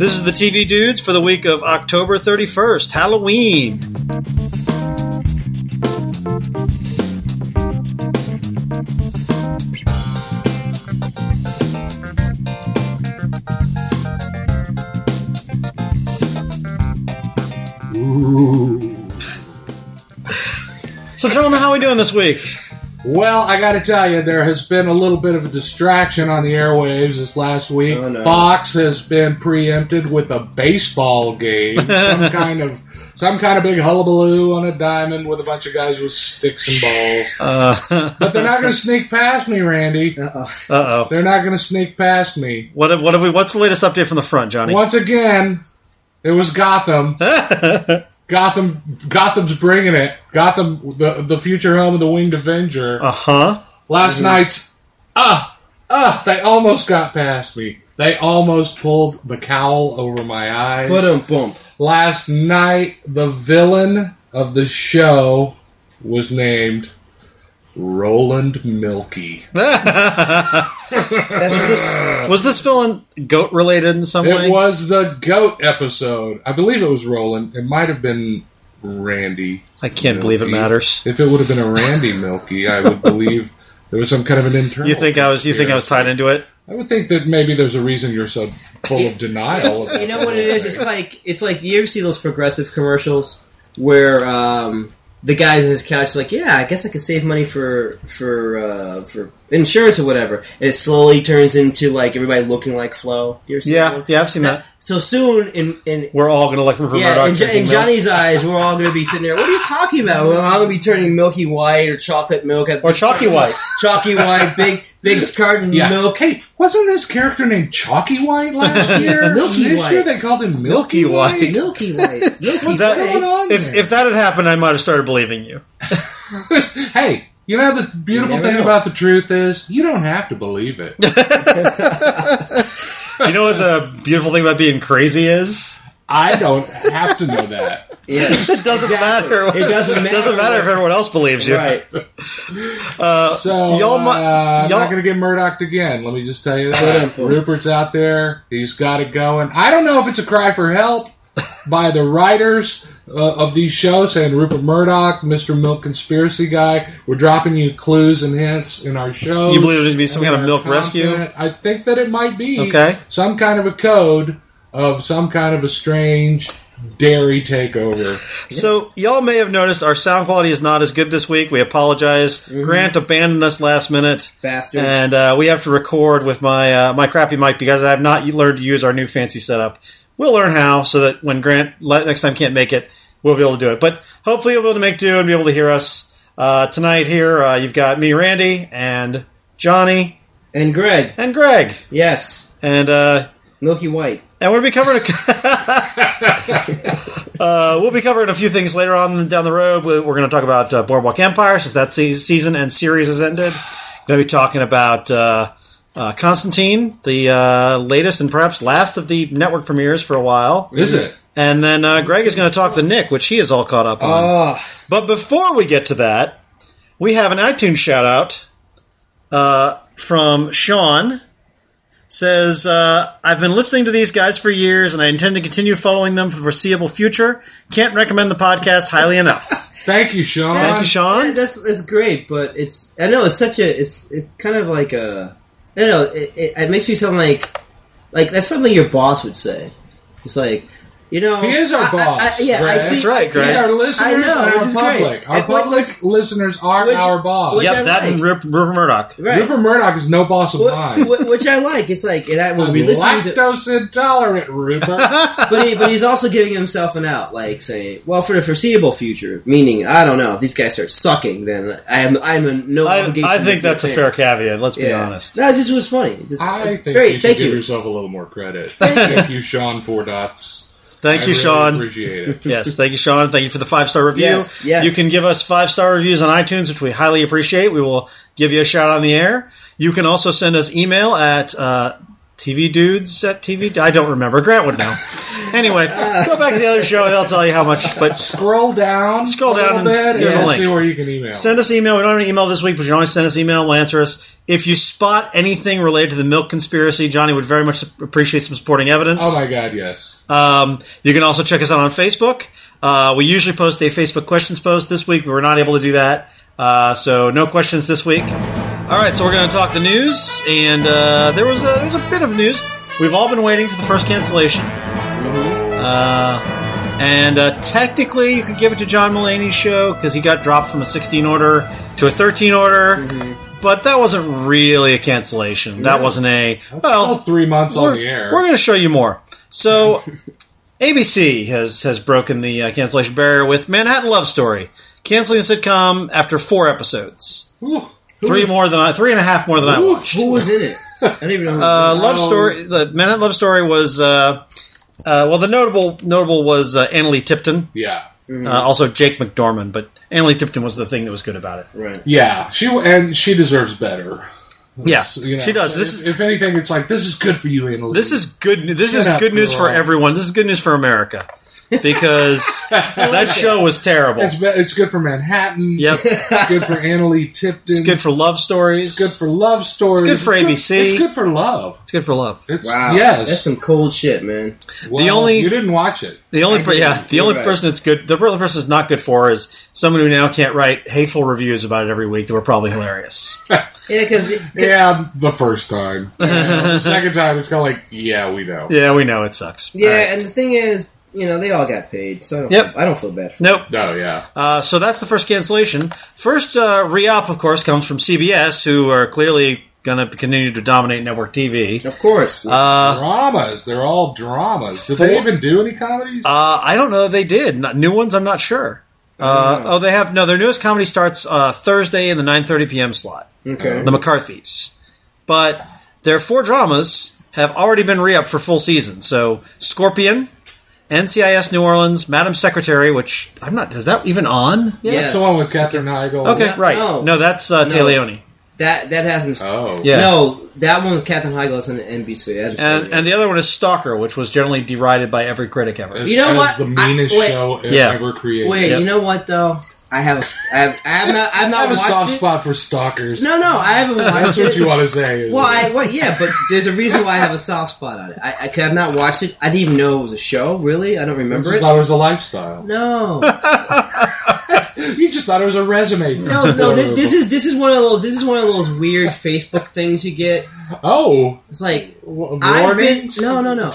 This is the TV Dudes for the week of October 31st, Halloween. So, gentlemen, how are we doing this week? Well, I got to tell you, there has been a little bit of a distraction on the airwaves this last week. Oh, no. Fox has been preempted with a baseball game, some kind of big hullabaloo on a diamond with a bunch of guys with sticks and balls. But they're not going to sneak past me, Randy. Uh-oh. They're not going to sneak past me. What's the latest update from the front, Johnny? Once again, it was Gotham. Gotham's bringing it. Gotham, the future home of the Winged Avenger. Last night's, they almost got past me. They almost pulled the cowl over my eyes. Boom. Last night, the villain of the show was named Roland Milky. Was this villain goat related in some way? It was the goat episode. I believe it was Roland. It might have been Randy. I can't believe it matters. If it would have been a Randy Milky, I would believe there was some kind of an internal. You think I was tied into it? I would think that maybe there's a reason you're so full of denial. You know what it is? It's like you ever see those Progressive commercials where the guy's on his couch is like, yeah, I guess I could save money for insurance or whatever, and it slowly turns into like everybody looking like Flo. You ever see that one? Yeah, I've seen that. So soon, in we're all going to like Rupert Murdoch. In Johnny's eyes, we're all going to be sitting there. What are you talking about? Well, I'm going to be turning Milky White or chocolate milk, or Chalky White, big carton of milk. Hey, wasn't this character named Chalky White last year? Milky White. This year they called him Milky White. Milky White. What's going on there? If that had happened, I might have started believing you. Hey, you know the beautiful thing about the truth is you don't have to believe it. You know what the beautiful thing about being crazy is? I don't have to know that. Yeah. It doesn't matter. It doesn't matter if everyone else believes you. Right. So, I'm not going to get Murdoch again. Let me just tell you that. Rupert's out there. He's got it going. I don't know if it's a cry for help by the writers of these shows saying, Rupert Murdoch, Mr. Milk Conspiracy Guy, we're dropping you clues and hints in our show. You believe it to be some kind of milk rescue? I think that it might be some kind of a code of some kind of a strange dairy takeover. So, y'all may have noticed our sound quality is not as good this week. We apologize. Mm-hmm. Grant abandoned us last minute. Bastard. And we have to record with my crappy mic because I have not learned to use our new fancy setup. We'll learn how so that when Grant next time can't make it, we'll be able to do it. But hopefully you'll be able to make do and be able to hear us. Tonight here, you've got me, Randy, and Johnny. And Greg. Yes. And Milky White. And we'll be covering a few things later on down the road. We're going to talk about Boardwalk Empire, since that season and series has ended. Going to be talking about Constantine, the latest and perhaps last of the network premieres for a while. Is it? And then Greg is going to talk The Nick, which he is all caught up on. But before we get to that, we have an iTunes shout-out from Sean. Says, I've been listening to these guys for years, and I intend to continue following them for the foreseeable future. Can't recommend the podcast highly enough. Thank you, Sean. Yeah, that's great, but it's kind of like a, I don't know, it makes me sound like that's something your boss would say. It's like, you know, he is our boss. I see. That's right, Greg. He's our listeners and our public. Our public listeners are our boss. Yep, that and Rupert Murdoch. Right. Rupert Murdoch is no boss of mine. Which I like. It's like, I'm lactose intolerant, Rupert. but he's also giving himself an out, like saying, well, for the foreseeable future, meaning, I don't know, if these guys start sucking, then I'm in no obligation. I think that's a fair caveat, let's be honest. No, this was funny. I think you should give yourself a little more credit. Thank you, Sean 4 Dots. Thank you, Sean. Appreciate it. Yes, thank you, Sean. Thank you for the 5-star review. Yes. You can give us 5-star reviews on iTunes, which we highly appreciate. We will give you a shout on the air. You can also send us email at TV dudes at TV. I don't remember. Grant would know. Anyway, go back to the other show. They'll tell you how much. But scroll down, and there's a link. See where you can email. Send us email. We don't have an email this week, but you can always send us email. We'll answer us. If you spot anything related to the milk conspiracy, Johnny would very much appreciate some supporting evidence. Oh my God, yes. You can also check us out on Facebook. We usually post a Facebook questions post. This week we were not able to do that, so no questions this week. All right, so we're going to talk the news, and there was a bit of news. We've all been waiting for the first cancellation. And technically, you could give it to John Mulaney's show because he got dropped from a 16 order to a 13 order. Mm-hmm. But that wasn't really a cancellation. Yeah. That wasn't still 3 months on the air. We're going to show you more. So, ABC has broken the cancellation barrier with Manhattan Love Story, canceling the sitcom after 4 episodes. Ooh, 3.5 more than I watched. Who was in it? I don't even know. Love Story. The Manhattan Love Story was the notable was Annalee Tipton. Yeah. Mm-hmm. Also Jake McDorman, but Annalee Tipton was the thing that was good about it. Right. Yeah, she deserves better. Yeah, she does. If anything, it's like, this is good for you, Annalee. This is good. This is good news for everyone. This is good news for America. Because that show was terrible. It's good for Manhattan. Yep. It's good for Annalee Tipton. It's good for love stories. It's good for love stories. It's good for ABC. It's good for love. It's good for love. Wow. Yes. That's some cold shit, man. Well, you didn't watch it. The only person it's good. The only person it's not good for is someone who now can't write hateful reviews about it every week that were probably hilarious. The first time. The second time, it's kind of like, yeah, we know. Yeah, we know it sucks. Yeah, right. And the thing is, they all got paid, so I don't feel bad for them. Nope. No, yeah. So that's the first cancellation. First re-up, of course, comes from CBS, who are clearly going to continue to dominate network TV. Of course. Dramas. They're all dramas. Did they even do any comedies? I don't know if they did. New ones, I'm not sure. They have. No, their newest comedy starts Thursday in the 9:30 p.m. slot. Okay. The McCarthys. But their 4 dramas have already been re-upped for full season. So, Scorpion, NCIS New Orleans, Madam Secretary, which I'm not. Is that even on? Yeah, that's the one with Katherine Heigl. Okay, right. No, that's Taleone. That hasn't. Oh, yeah. No, that one with Katherine Heigl is on NBC. And the other one is Stalker, which was generally derided by every critic ever. You know what? The meanest show ever created. Wait, you know what though? I have a soft spot for stalkers. No, I haven't watched it. That's what you want to say. But there's a reason why I have a soft spot on it. I have not watched it. I didn't even know it was a show. Really, I don't remember it. Thought it was a lifestyle. No. You just thought it was a resume. No. This is one of those. This is one of those weird Facebook things you get. Oh, it's like warnings. No. No.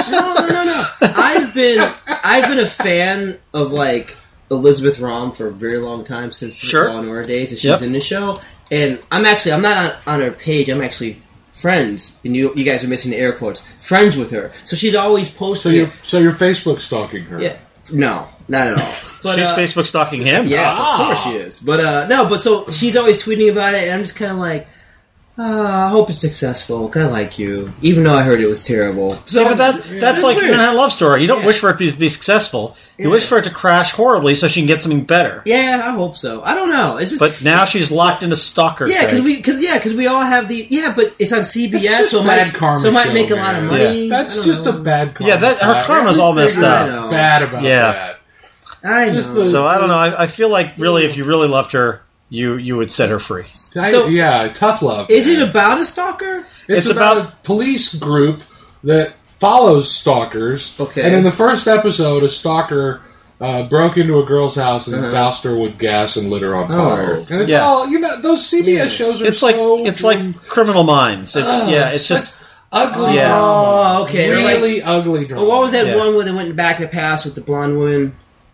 I've been a fan of like Elizabeth Rahm for a very long time since Law and Order days, and she's in the show. And I'm not on her page. I'm actually friends, and you guys are missing the air quotes. Friends with her, so she's always posting. So you're Facebook stalking her? Yeah, no, not at all. But, she's Facebook stalking him. Yes, of course she is. But so she's always tweeting about it, and I'm just kind of like, I hope it's successful. Kind of like you, even though I heard it was terrible. So, but that's like Manhattan Love Story. You don't wish for it to be successful. You wish for it to crash horribly so she can get something better. Yeah, I hope so. I don't know. It's just, but now she's locked into Stalker. Yeah, because we all have the but it's on CBS, so it might make a lot of money. Yeah. That's just a bad karma. Yeah, her karma's all messed up. Bad about that. I know. So I don't know. I feel like really, if you really loved her, you would set her free. Tough love. Is it about a stalker? It's about a police group that follows stalkers. Okay. And in the first episode, a stalker broke into a girl's house and doused her with gas and lit her on fire. And it's all those CBS shows are it's like Criminal Minds. It's just ugly. Yeah. Oh, okay. Really ugly drama. What was that one where they went back in the past with the blonde woman?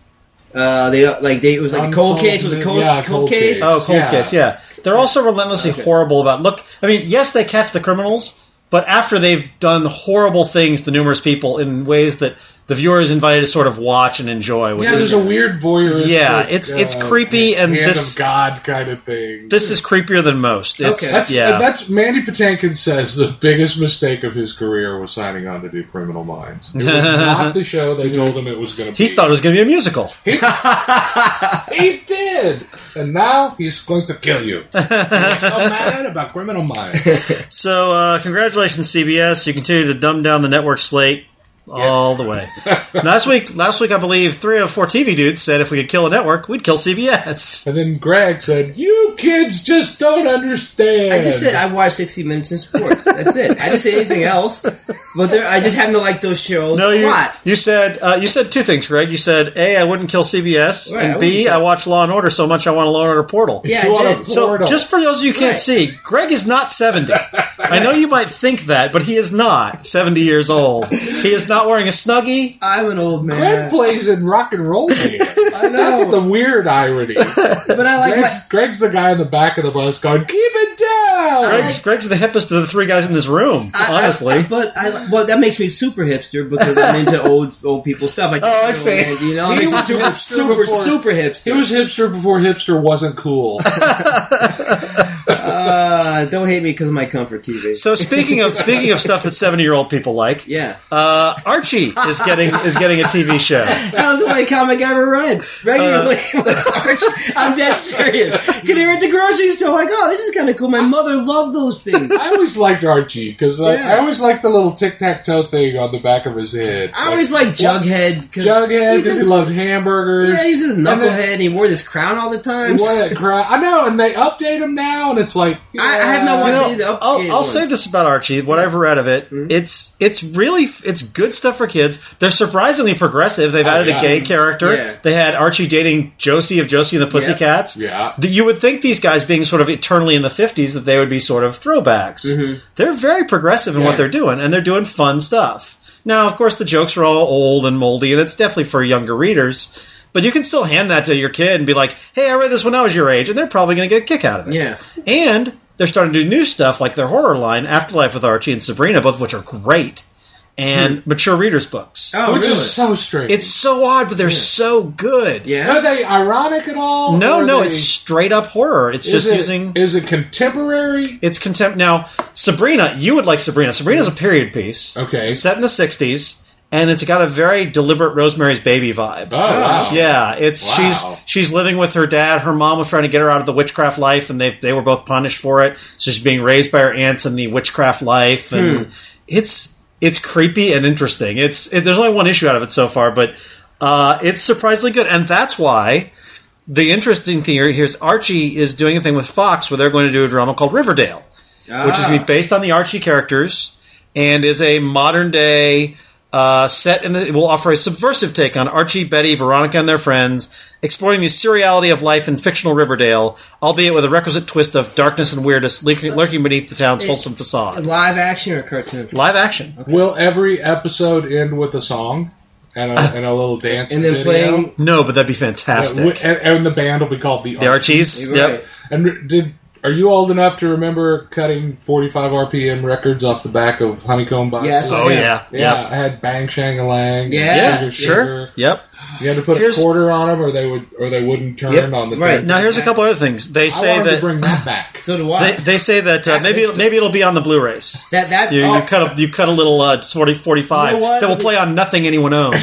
It was like a cold case. Was a cold case? Oh, cold case. Yeah, they're also relentlessly horrible about. Yes, they catch the criminals, but after they've done horrible things to numerous people in ways that the viewer is invited to sort of watch and enjoy. Which there's a weird voyeuristic. Yeah, it's creepy and hand this of God kind of thing. This is creepier than most. That's Mandy Patinkin says the biggest mistake of his career was signing on to do Criminal Minds. It was not the show they told him it was going to be. He thought it was going to be a musical. He did, and now he's going to kill you. He's so mad about Criminal Minds. So, congratulations, CBS. You continue to dumb down the network slate. All the way. Last week, I believe 3 out of 4 TV dudes said if we could kill a network, we'd kill CBS. And then Greg said, "You kids just don't understand." I just said I watch 60 Minutes in sports. That's it. I didn't say anything else. But I just happen to like those shows a lot. You said 2 things, Greg. You said A, I wouldn't kill CBS, and B, I watch Law and Order so much I want a Law and Order Portal. Yeah, I did. So just for those of you who can't see, Greg is not 70. I know you might think that, but he is not 70 years old. He is not wearing a Snuggie. I'm an old man. Greg plays in Rock and Roll Man. I know. That's the weird irony. But I like Greg's the guy in the back of the bus going, "Keep it down." Greg's the hippest of the 3 guys in this room, honestly. But that makes me super hipster because I'm into old people stuff. I see. You know, it makes me super hipster. He was hipster before hipster wasn't cool. Don't hate me because of my comfort TV. So speaking of stuff that 70-year-old people like, Archie is getting a TV show. That was the only comic I ever read regularly. I'm dead serious. Because they were at the grocery store, like, oh, this is kind of cool. My mother loved those things. I always liked Archie because I always liked the little tic-tac-toe thing on the back of his head. I always liked Jughead. Jughead because he loved hamburgers. Yeah, he's just a knucklehead and he wore this crown all the time. He wore that crown. I know, and they update him now, and it's like... I have not watched any of the updated I'll say this about Archie. What I've read of it, it's good stuff for kids. They're surprisingly progressive. They've added a gay character. Yeah. They had Archie dating Josie of Josie and the Pussycats. Yeah. You would think these guys being sort of eternally in the 50s that they would be sort of throwbacks. Mm-hmm. They're very progressive in what they're doing, and they're doing fun stuff. Now, of course, the jokes are all old and moldy, and it's definitely for younger readers. But you can still hand that to your kid and be like, hey, I read this when I was your age, and they're probably going to get a kick out of it. Yeah. And they're starting to do new stuff like their horror line, Afterlife with Archie and Sabrina, both of which are great. And mature readers' books. Oh, which is so strange. It's so odd, but they're so good. Yeah. Are they ironic at all? No, it's straight up horror. It's just using... Is it contemporary? It's Now, Sabrina, you would like Sabrina. Sabrina's a period piece. Okay. Set in the 60s. And it's got a very deliberate Rosemary's Baby vibe. Oh, wow. Yeah, she's living with her dad. Her mom was trying to get her out of the witchcraft life, and they were both punished for it. So she's being raised by her aunts in the witchcraft life, and it's creepy and interesting. There's only one issue out of it so far, but it's surprisingly good, and that's why the interesting thing here is Archie is doing a thing with Fox where they're going to do a drama called Riverdale, which is going to be based on the Archie characters and is a modern day. It will offer a subversive take on Archie, Betty, Veronica, and their friends, exploring the surreality of life in fictional Riverdale, albeit with a requisite twist of darkness and weirdness lurking beneath the town's wholesome facade. Live action or cartoon? Live action. Okay. Will every episode end with a song and a little dance and then video? playing? No, but that'd be fantastic. And the band will be called the Archies. Yep. Right. And are you old enough to remember cutting 45 RPM records off the back of honeycomb boxes? Yes. Oh, yeah. Yeah, I had Bang Shang-a-Lang. Yeah, sure. Yep. You had to put a quarter on them, or they wouldn't turn on the. Right now, here's a couple other things. They say I wanted that to bring that back. So do I. They say that maybe it'll be on the Blu-rays. You cut a little 45 You know that will play on nothing anyone owns.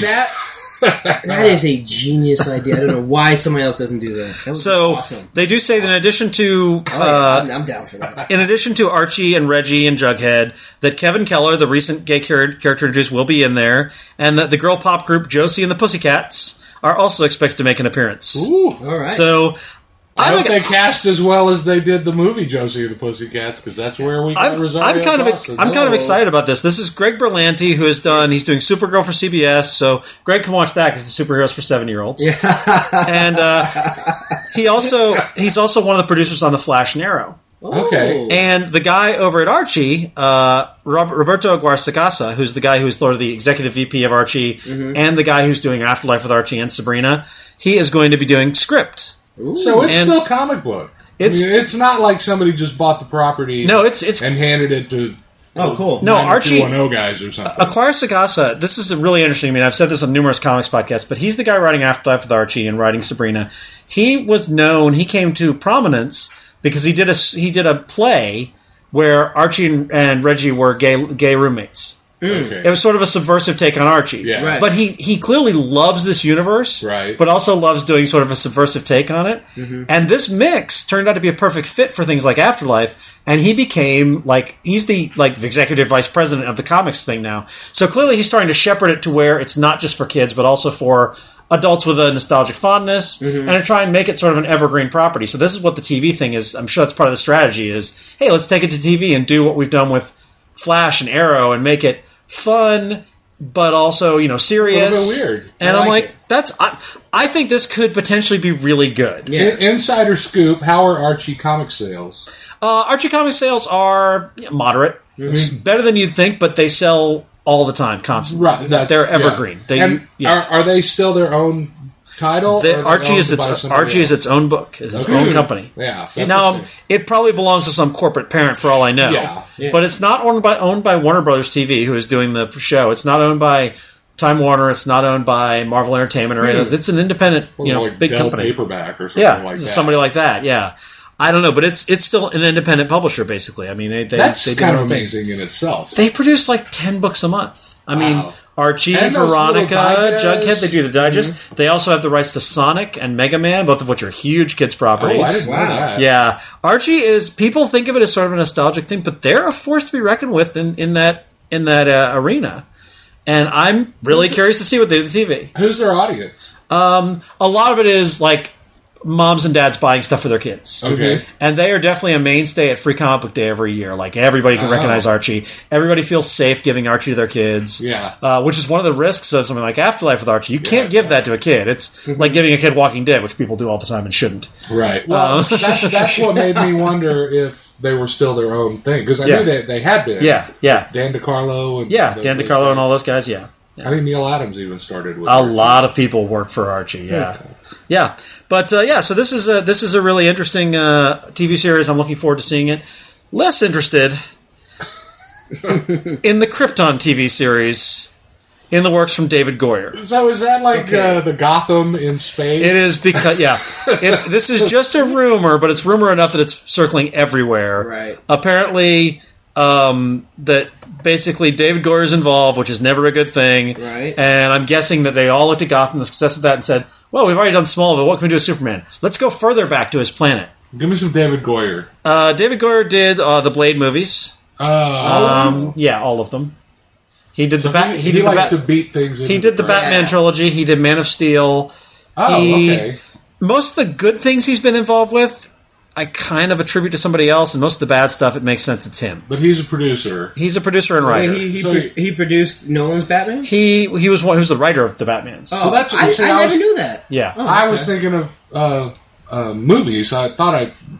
That is a genius idea. I don't know why somebody else doesn't do that. That would be awesome. They do say that in addition to I'm down for that. In addition to Archie and Reggie and Jughead, that Kevin Keller, the recent gay character introduced, will be in there, and that the girl pop group Josie and the Pussycats are also expected to make an appearance. Ooh, all right. So I hope they cast as well as they did the movie Josie and the Pussycats, because that's where we got Rosario Dawson. I'm kind of excited about this. This is Greg Berlanti, he's doing Supergirl for CBS, so Greg can watch that because it's superheroes for 7-year-olds. Yeah. And he's also one of the producers on The Flash and Arrow. Okay. And the guy over at Archie, Roberto Guarasacasa, who's the guy who's sort of the executive VP of Archie, and the guy who's doing Afterlife with Archie and Sabrina, he is going to be doing script. Ooh. So it's still comic book. It's not like somebody just bought the property and handed it to Oh, cool. No, Archie 210 guys or something. Acquire Sagasa, this is really interesting. I mean, I've said this on numerous comics podcasts, but he's the guy writing Afterlife with Archie and writing Sabrina. He was known, he came to prominence because he did a play where Archie and Reggie were gay roommates. Okay. It was sort of a subversive take on Archie. Yeah. Right. But he clearly loves this universe, Right. but also loves doing sort of a subversive take on it. Mm-hmm. And this mix turned out to be a perfect fit for things like Afterlife, and he became, he's the executive vice president of the comics thing now. So clearly he's starting to shepherd it to where it's not just for kids, but also for adults with a nostalgic fondness, and to try and make it sort of an evergreen property. So this is what the TV thing is. I'm sure that's part of the strategy is, hey, let's take it to TV and do what we've done with Flash and Arrow and make it fun, but also, serious. A little bit weird. And I'm like, I think this could potentially be really good. Yeah. Insider scoop, how are Archie comic sales? Archie comic sales are moderate. It's better than you'd think, but they sell all the time, constantly. Right, they're evergreen. Yeah. Are they still their own title? Archie is its own book, is its own company. Yeah. Now it probably belongs to some corporate parent, for all I know. Yeah. But it's not owned by Warner Brothers TV, who is doing the show. It's not owned by Time Warner. It's not owned by Marvel Entertainment or anything. It's an independent, like big Dell company. Paperback or something like that. Somebody like that. Yeah. I don't know, but it's still an independent publisher, basically. I mean, that's they kind of amazing in itself. They produce 10 books a month. I mean, Archie, and Veronica, Jughead, they do the digest. Mm-hmm. They also have the rights to Sonic and Mega Man, both of which are huge kids' properties. Oh, I didn't know that. Yeah. Archie people think of it as sort of a nostalgic thing, but they're a force to be reckoned with in that arena. And I'm really curious to see what they do with the TV. Who's their audience? A lot of it is moms and dads buying stuff for their kids. Okay. And they are definitely a mainstay at Free Comic Book Day every year. Everybody can recognize Archie. Everybody feels safe giving Archie to their kids. Yeah. Which is one of the risks of something like Afterlife with Archie. You can't give that to a kid. It's like giving a kid Walking Dead, which people do all the time and shouldn't. Right. Well, that's what made me wonder if they were still their own thing. Because I knew they had been. Yeah. Dan DeCarlo. And Dan DeCarlo and all those guys, yeah. I think Neil Adams even started with a lot of people work for Archie, yeah. Yeah. But, so this is a really interesting TV series. I'm looking forward to seeing it. Less interested in the Krypton TV series in the works from David Goyer. So is that the Gotham in space? It is because, this is just a rumor, but it's rumor enough that it's circling everywhere. Right. Apparently, that basically David Goyer is involved, which is never a good thing. Right. And I'm guessing that they all looked at Gotham, the success of that, and said, well, we've already done Smallville. What can we do with Superman? Let's go further back to his planet. Give me some David Goyer. David Goyer did the Blade movies. All of them? Yeah, all of them. He did He likes to beat things. He did the Batman trilogy. He did Man of Steel. Okay. Most of the good things he's been involved with, I kind of attribute to somebody else, and most of the bad stuff, it makes sense it's him. But he's a producer. He's a producer and writer. He produced Nolan's Batman? He was the writer of the Batmans. Oh, that's I never knew that. Yeah. Oh, I was thinking of movies. I thought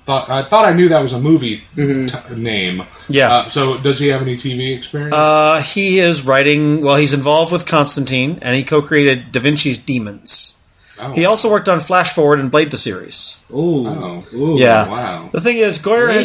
I knew that was a movie name. Yeah. So does he have any TV experience? He is writing. Well, he's involved with Constantine, and he co-created Da Vinci's Demons. Oh. He also worked on Flash Forward and Blade the series. Ooh, yeah. Wow. The thing is, Goyer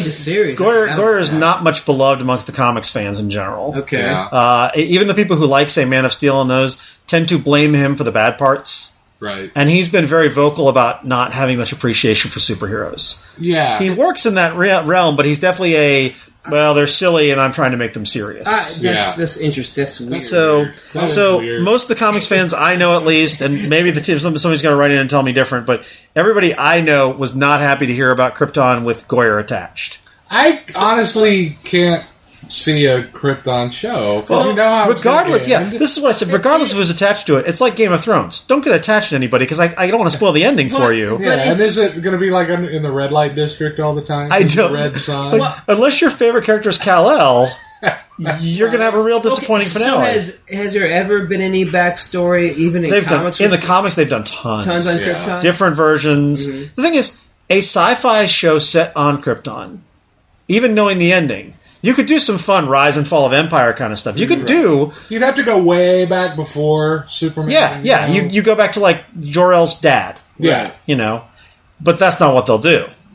is not much beloved amongst the comics fans in general. Okay. Yeah. Even the people who like, say, Man of Steel and those tend to blame him for the bad parts. Right. And he's been very vocal about not having much appreciation for superheroes. Yeah. He works in that realm, but he's definitely they're silly and I'm trying to make them serious. That's interesting. That's weird. So weird. most of the comics fans I know, at least, and maybe somebody's going to write in and tell me different, but everybody I know was not happy to hear about Krypton with Goyer attached. I honestly can't see a Krypton show. Well, regardless, this is what I said. Regardless of who's attached to it, it's like Game of Thrones. Don't get attached to anybody because I don't want to spoil the ending for you. Yeah, and is it going to be like in the red light district all the time? I don't. Red sun. Unless your favorite character is Kal-El, you're going to have a real disappointing finale. So has there ever been any backstory, even in comics? In the comics, they've done tons on Krypton, different versions. Mm-hmm. The thing is, a sci-fi show set on Krypton, even knowing the ending. You could do some fun Rise and Fall of Empire kind of stuff. You could do... You'd have to go way back before Superman. Yeah. You go back to, Jor-El's dad. Yeah. But that's not what they'll do.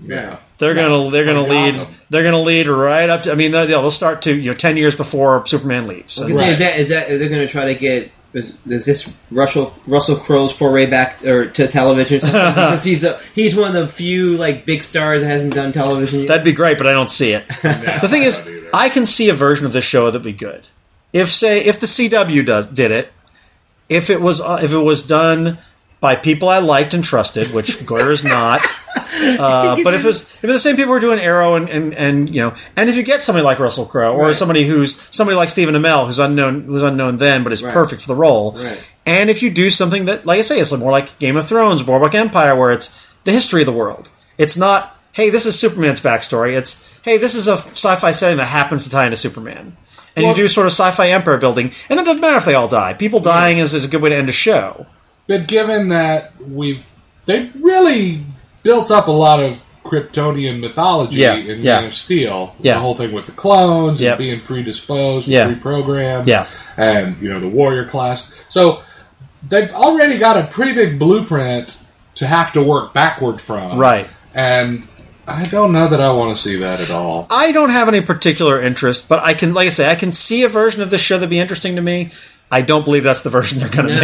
Yeah. They're gonna lead right up to. I mean, they'll start to 10 years before Superman leaves. So. Is that they're going to try to get? Is this Russell Crowe's foray back to television? Since he's one of the few big stars that hasn't done television yet. That'd be great, but I don't see it. The thing is, I can see a version of this show that'd be good. If the CW did it, if it was done by people I liked and trusted, which Goyer is not. But if the same people who are doing Arrow and if you get somebody like Russell Crowe or somebody like Stephen Amell who's unknown then but is perfect for the role, and if you do something that, like I say, it's more like Game of Thrones, Boardwalk Empire, where it's the history of the world. It's not, hey, this is Superman's backstory. It's, hey, this is a sci-fi setting that happens to tie into Superman. And you do sort of sci-fi empire building, and it doesn't matter if they all die. People dying is a good way to end a show. But given that they've really built up a lot of Kryptonian mythology in Man of Steel. The whole thing with the clones and being predisposed, reprogrammed, and the warrior class. So they've already got a pretty big blueprint to have to work backward from. Right. And I don't know that I want to see that at all. I don't have any particular interest, but I can see a version of this show that'd be interesting to me. I don't believe that's the version they're going to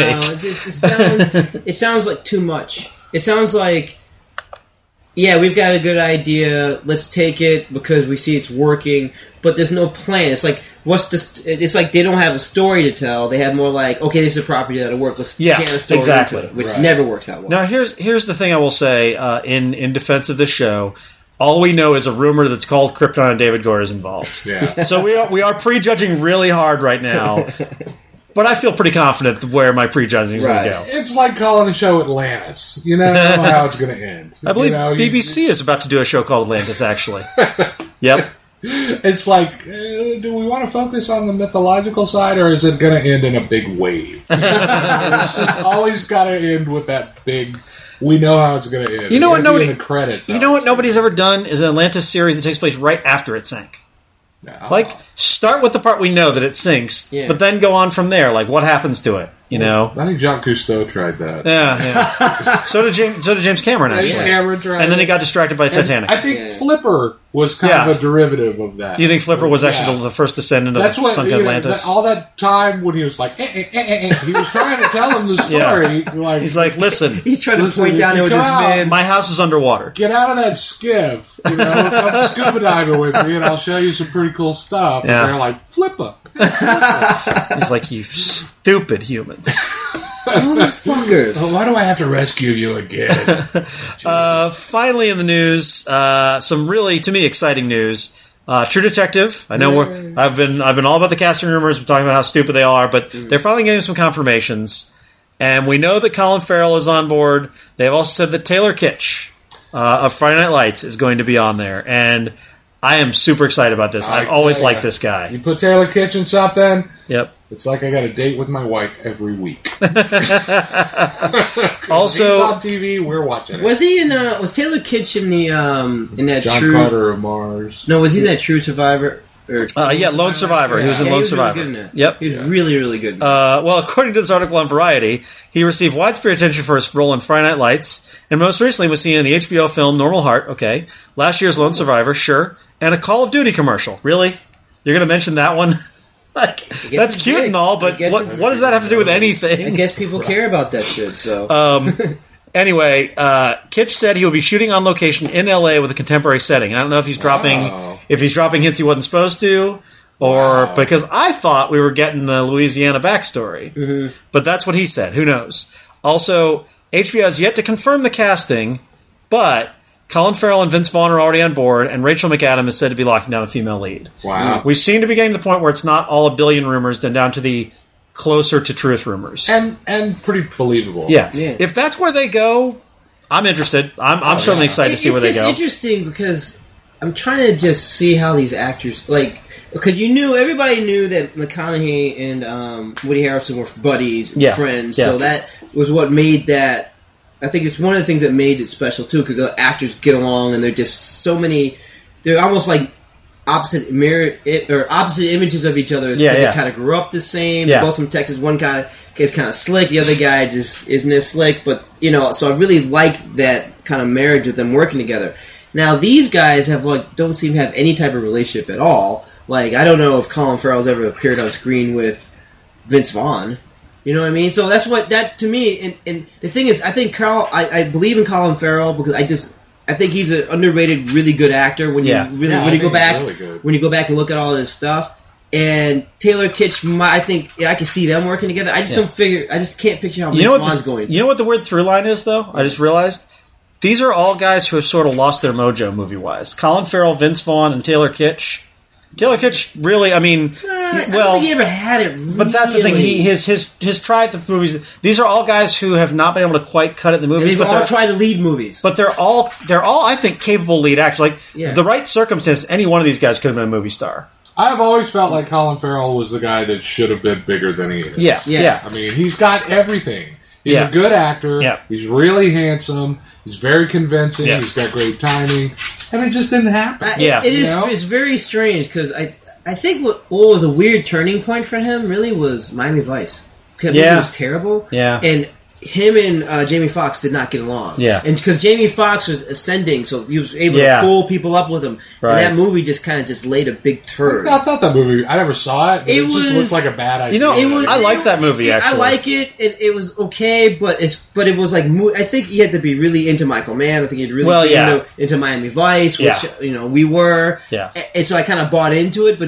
make. It sounds like too much. It sounds like, we've got a good idea. Let's take it because we see it's working, but there's no plan. It's like, it's like they don't have a story to tell. They have more like, okay, this is a property that'll work. Let's jam a story into it, which never works out well. Now, here's the thing I will say in defense of this show. All we know is a rumor that's called Krypton and David Goyer is involved. Yeah. So we are prejudging really hard right now. But I feel pretty confident where my prejudging is going to go. It's like calling a show Atlantis. You never know how it's going to end. I believe BBC is about to do a show called Atlantis, actually. Yep. It's like, do we want to focus on the mythological side, or is it going to end in a big wave? It's just always got to end with that big... We know how it's going to end. You know what? In the credits. You know what nobody's ever done is an Atlantis series that takes place right after it sank. No. Start with the part we know that it sinks, but then go on from there. What happens to it? I think Jacques Cousteau tried that. Yeah. So did James Cameron, actually. Cameron tried and then he got distracted by Titanic. I think Flipper was kind of a derivative of that. You think Flipper was actually the first descendant of Sunk Atlantis? All that time when he was like, he was trying to tell him the story. He's like, listen. He's trying to point down with his man. My house is underwater. Get out of that skiff. Come scuba diving with me and I'll show you some pretty cool stuff. Yeah. And they're like, Flipper. He's like, you stupid humans. Motherfuckers. Why do I have to rescue you again? Finally in the news, some really, to me, exciting news. True Detective. I know I've been all about the casting rumors. We're talking about how stupid they all are, but they're finally getting some confirmations. And we know that Colin Farrell is on board. They've also said that Taylor Kitsch of Friday Night Lights is going to be on there. And I am super excited about this. I've always liked this guy. You put Taylor Kitsch in something, yep. It's like I got a date with my wife every week. Also, he's on TV, we're watching it. Was he in? Was Taylor Kitsch in that John True Carter of Mars? No, was he in that True Survivor? Lone Survivor. Yeah. He was in Lone Survivor. Really good in yep. He was really, really good. Well, according to this article on Variety, he received widespread attention for his role in Friday Night Lights, and most recently was seen in the HBO film Normal Heart. Okay, last year's Lone Survivor, sure, and a Call of Duty commercial. Really, you're going to mention that one? That's cute and all, but what does that have to do with anything? I guess people care about that shit. So anyway, Kitsch said he will be shooting on location in LA with a contemporary setting. I don't know if he's dropping hints he wasn't supposed to, or because I thought we were getting the Louisiana backstory, but that's what he said. Who knows? Also, HBO has yet to confirm the casting, but Colin Farrell and Vince Vaughn are already on board, and Rachel McAdams is said to be locking down the female lead. Wow. We seem to be getting to the point where it's not all a billion rumors, then down to the closer to truth rumors. And pretty believable. Yeah. If that's where they go, I'm interested. I'm certainly excited to see where they go. It's interesting because I'm trying to just see how these actors, because everybody knew that McConaughey and Woody Harrelson were buddies and friends, so that was what made that. I think it's one of the things that made it special too, because the actors get along and they're just so many. They're almost like opposite images of each other. They kind of grew up the same. They're both from Texas. One guy is kind of slick, the other guy just isn't as slick. But so I really like that kind of marriage of them working together. Now these guys don't seem to have any type of relationship at all. Like, I don't know if Colin Farrell's ever appeared on screen with Vince Vaughn. You know what I mean? So that's to me, and the thing is, I think I believe in Colin Farrell because I think he's an underrated, really good actor when you go back and look at all his stuff. And Taylor Kitsch, I think I can see them working together. I just can't picture how Vince Vaughn's going to. You know what the weird through line is, though? I just realized these are all guys who have sort of lost their mojo movie wise. Colin Farrell, Vince Vaughn, and Taylor Kitsch. Taylor Kitsch really, I mean, I don't think he ever had it. Really. But that's the thing. His try at the movies. These are all guys who have not been able to quite cut it in the movies. And they've all tried to lead movies, but they're all I think capable lead actors. Like the right circumstance, any one of these guys could have been a movie star. I've always felt like Colin Farrell was the guy that should have been bigger than he is. Yeah. I mean, he's got everything. He's a good actor. Yeah. He's really handsome. He's very convincing. Yeah. He's got great timing. And it just didn't happen. It's very strange because I think what was a weird turning point for him really was Miami Vice. Because it was terrible. Yeah. And him and Jamie Foxx did not get along. Yeah. And because Jamie Foxx was ascending, so he was able to pull people up with him. Right. And that movie just kind of just laid a big turd. I thought that movie, I never saw it, but it just looked like a bad idea. I like that movie, actually. I like it. It was okay, but it was like, I think you had to be really into Michael Mann. I think you'd really be into Miami Vice, which, we were. Yeah. And so I kind of bought into it, but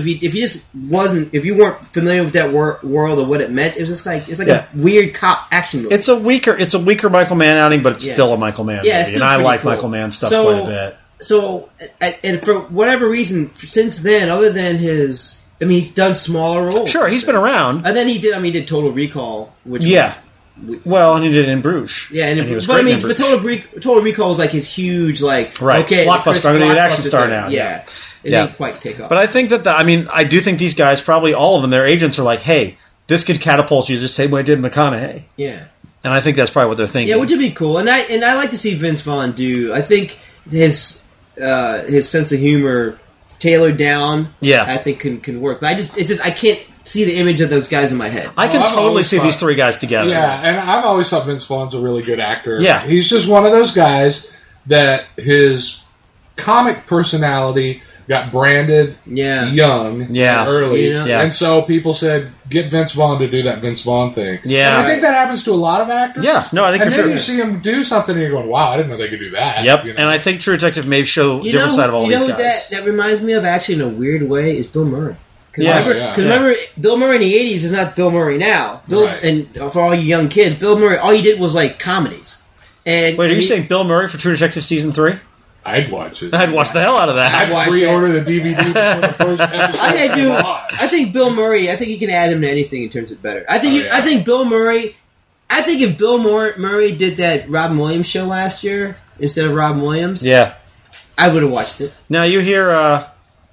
if you weren't familiar with that world or what it meant, it was just like, it's like a weird cop action movie. It's a weaker Michael Mann outing, but it's still a Michael Mann movie, and I like Michael Mann stuff quite a bit. So, and for whatever reason, since then, other than he's done smaller roles. Sure, he's been around, and then he did Total Recall, which and he did In Bruges. Yeah, but Total Recall was like his huge blockbuster. I'm going to be an action star now. Yeah, it didn't quite take off. But I think I do think these guys, probably all of them, their agents are like, hey, this could catapult you the same way it did McConaughey. Yeah. And I think that's probably what they're thinking. Yeah, which would be cool. And I like to see Vince Vaughn do. I think his sense of humor tailored down. Yeah, I think can work. But I can't see the image of those guys in my head. I can totally see these three guys together. Yeah, and I've always thought Vince Vaughn's a really good actor. Yeah, he's just one of those guys that his comic personality got branded young, early, and so people said, "Get Vince Vaughn to do that Vince Vaughn thing." Yeah, and I think that happens to a lot of actors. Yeah, no, I think. And then you see him do something, and you're going, "Wow, I didn't know they could do that." Yep, and I think True Detective may show a different side of all these guys. That reminds me of, actually, in a weird way, is Bill Murray. Because remember, Bill Murray in the 80s is not Bill Murray now. And for all you young kids, Bill Murray, all he did was like comedies. And wait, are you saying Bill Murray for True Detective Season 3? I'd watch it. I'd watch the hell out of that. I'd pre-order the DVD before the first episode. I think Bill Murray, I think you can add him to anything in terms of better. I think Bill Murray, I think if Bill Murray did that Robin Williams show last year instead of Robin Williams, I would have watched it. Now you hear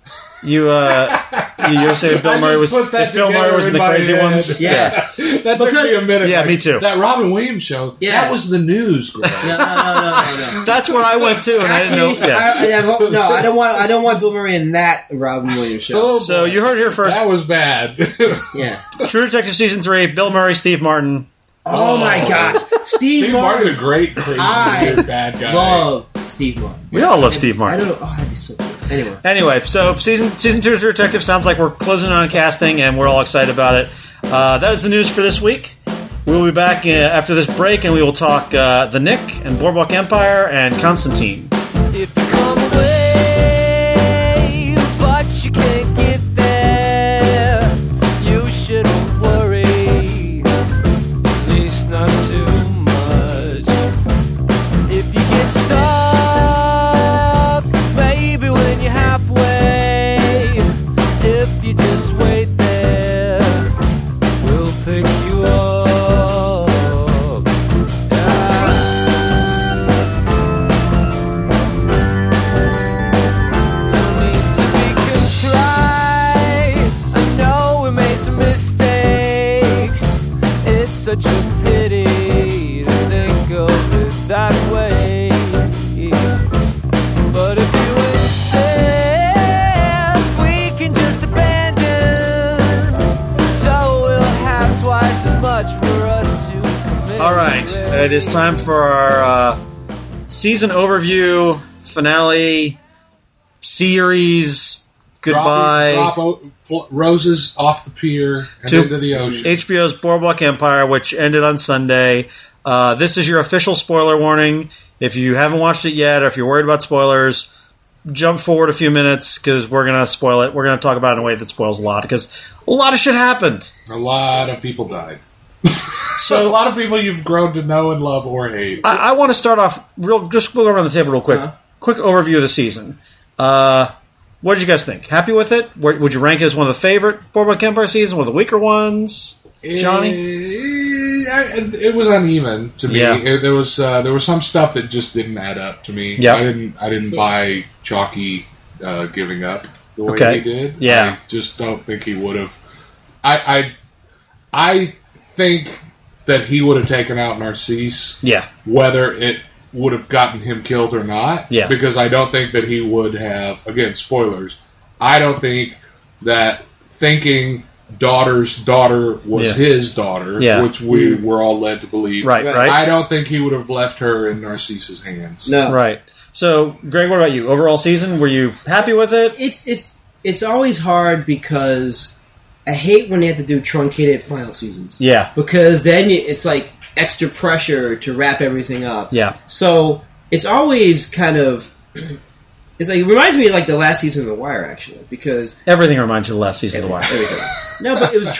you're saying Bill Murray was in the Crazy Ones? Yeah. That took me a minute. Yeah, me too. That Robin Williams show, that was the news, Greg. No. That's where I went to, and actually, I didn't know. I don't want Bill Murray in that Robin Williams show. So you heard it here first. That was bad. Yeah. True Detective Season 3, Bill Murray, Steve Martin. Oh my God. Steve Martin's a great, crazy, weird, bad guy. Love Steve Martin. We all love Steve Martin. I don't know. Oh, that'd be so cool. Anyway, so season 2 of True Detective sounds like we're closing on casting, and we're all excited about it. That is the news for this week. We'll be back after this break, and we will talk The Knick and Boardwalk Empire and Constantine. If you come away, but you can't get there, you shouldn't worry, at least not too much. If you get stuck, maybe when you're halfway, if you just wait there, we'll pick you up. Such a pity to think of it that way. But if you insist, we can just abandon. So we'll have twice as much for us to commit. All right, it is time for our season overview finale, series, goodbye. Drop roses off the pier and into the ocean. HBO's Boardwalk Empire, which ended on Sunday. This is your official spoiler warning. If you haven't watched it yet, or if you're worried about spoilers, jump forward a few minutes because we're going to spoil it. We're going to talk about it in a way that spoils a lot because a lot of shit happened. A lot of people died. So a lot of people you've grown to know and love or hate. I want to start off we'll go around the table real quick. Quick overview of the season. What did you guys think? Happy with it? Would you rank it as one of the favorite Boardwalk Empire seasons? One of the weaker ones? Johnny? It was uneven to me. Yeah. There was some stuff that just didn't add up to me. Yeah. I didn't buy Chalky giving up the way he did. Yeah. I just don't think he would have. I think that he would have taken out Narcisse. Yeah. Whether it would have gotten him killed or not. Yeah. Because I don't think that he would have. Again, spoilers. I don't think that thinking daughter's daughter was his daughter, which we were all led to believe. Right. I don't think he would have left her in Narcisse's hands. No. Right. So, Greg, what about you? Overall season, were you happy with it? It's always hard because I hate when they have to do truncated final seasons. Yeah. Because then it's like extra pressure to wrap everything up. Yeah. So it's always kind of... It's like, it reminds me of like the last season of The Wire, actually, because... Everything reminds you of the last season of The Wire. Everything. No, but it was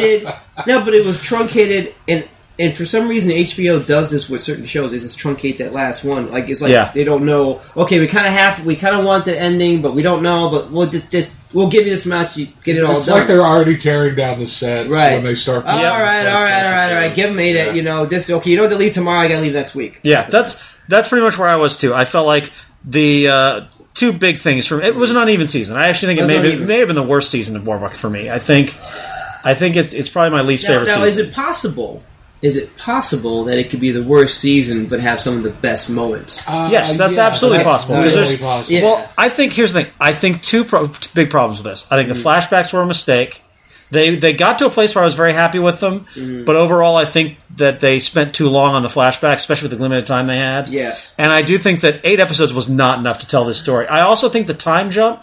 truncated. And for some reason, HBO does this with certain shows. They just truncate that last one. Like, it's like they don't know. Okay, we kind of want the ending, but we don't know. But we'll we'll give you this amount. You get it all done. It's like they're already tearing down the sets when they start. All right. Give them it. You know this. Okay, you know what to leave tomorrow. I got to leave next week. Yeah, that's pretty much where I was too. I felt like the two big things from it was an uneven season. I actually think it may have been the worst season of Boardwalk for me. I think it's probably my least favorite season. Now, is it possible? Is it possible that it could be the worst season but have some of the best moments? Yes, that's absolutely possible. Possible. Well, I think here's the thing. I think two big problems with this. I think the flashbacks were a mistake. They got to a place where I was very happy with them, but overall I think that they spent too long on the flashbacks, especially with the limited time they had. Yes. And I do think that 8 episodes was not enough to tell this story. I also think the time jump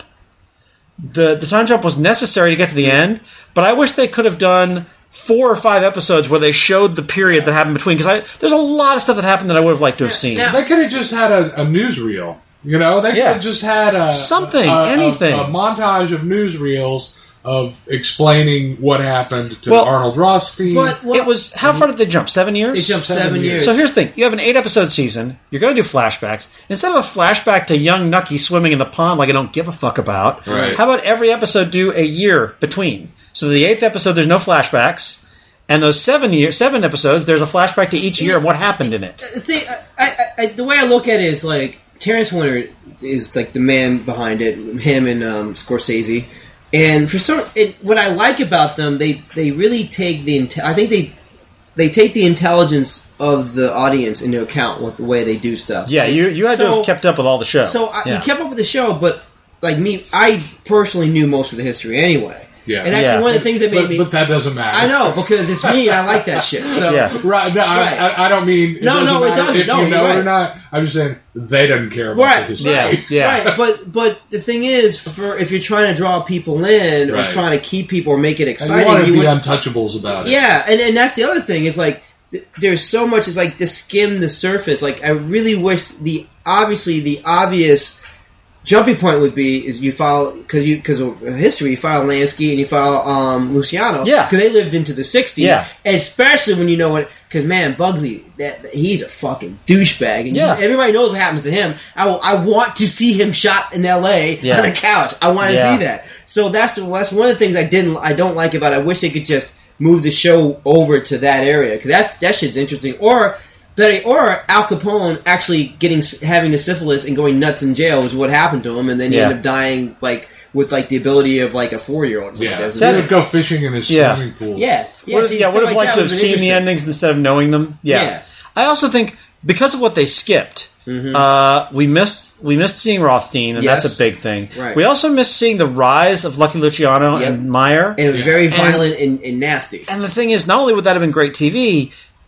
was necessary to get to the end, but I wish they could have done 4 or 5 episodes where they showed the period that happened between, because there's a lot of stuff that happened that I would have liked to have seen. They could have just had a newsreel. You know, they could have just had anything. A montage of newsreels of explaining what happened to Arnold Rothstein. But it was, how far did they jump? 7 years? They jumped 7 years. So here's the thing. You have an 8-episode season. You're going to do flashbacks. Instead of a flashback to young Nucky swimming in the pond like I don't give a fuck about, how about every episode do a year between? So the 8th episode, there's no flashbacks. And those 7 episodes, there's a flashback to each year and what happened in it. The way I look at it is like, Terrence Winter is like the man behind it, him and Scorsese. And what I like about them, they really take they take the intelligence of the audience into account with the way they do stuff. Yeah, you had to have kept up with all the show. So you kept up with the show, but like me, I personally knew most of the history anyway. Yeah. And actually one of the things that made me... But that doesn't matter. I know, because it's me and I like that shit. So, Right. No, I don't mean... No, it doesn't. If you know it or not, I'm just saying they don't care about the history. Right. But the thing is, if you're trying to draw people in or trying to keep people or make it exciting... And you want to be untouchables about it. Yeah, and that's the other thing. It's like, there's so much... It's like to skim the surface. Like, I really wish the obvious... jumping point would be is you follow because of history. You follow Lansky and you follow Luciano, because they lived into the '60s, and especially when you know what. Because man, Bugsy, he's a fucking douchebag, and everybody knows what happens to him. I want to see him shot in L.A. on a couch. I want to see that. So that's one of the things I don't like about it. I wish they could just move the show over to that area because that shit's interesting. Or Al Capone actually having a syphilis and going nuts in jail is what happened to him, and then he ended up dying with the ability of like a 4-year-old. Yeah, he would go fishing in his swimming pool. Would have liked to have seen the endings instead of knowing them. Yeah. I also think because of what they skipped, we missed seeing Rothstein, and that's a big thing. Right. We also missed seeing the rise of Lucky Luciano and Meyer, and it was very violent and nasty. And the thing is, not only would that have been great TV.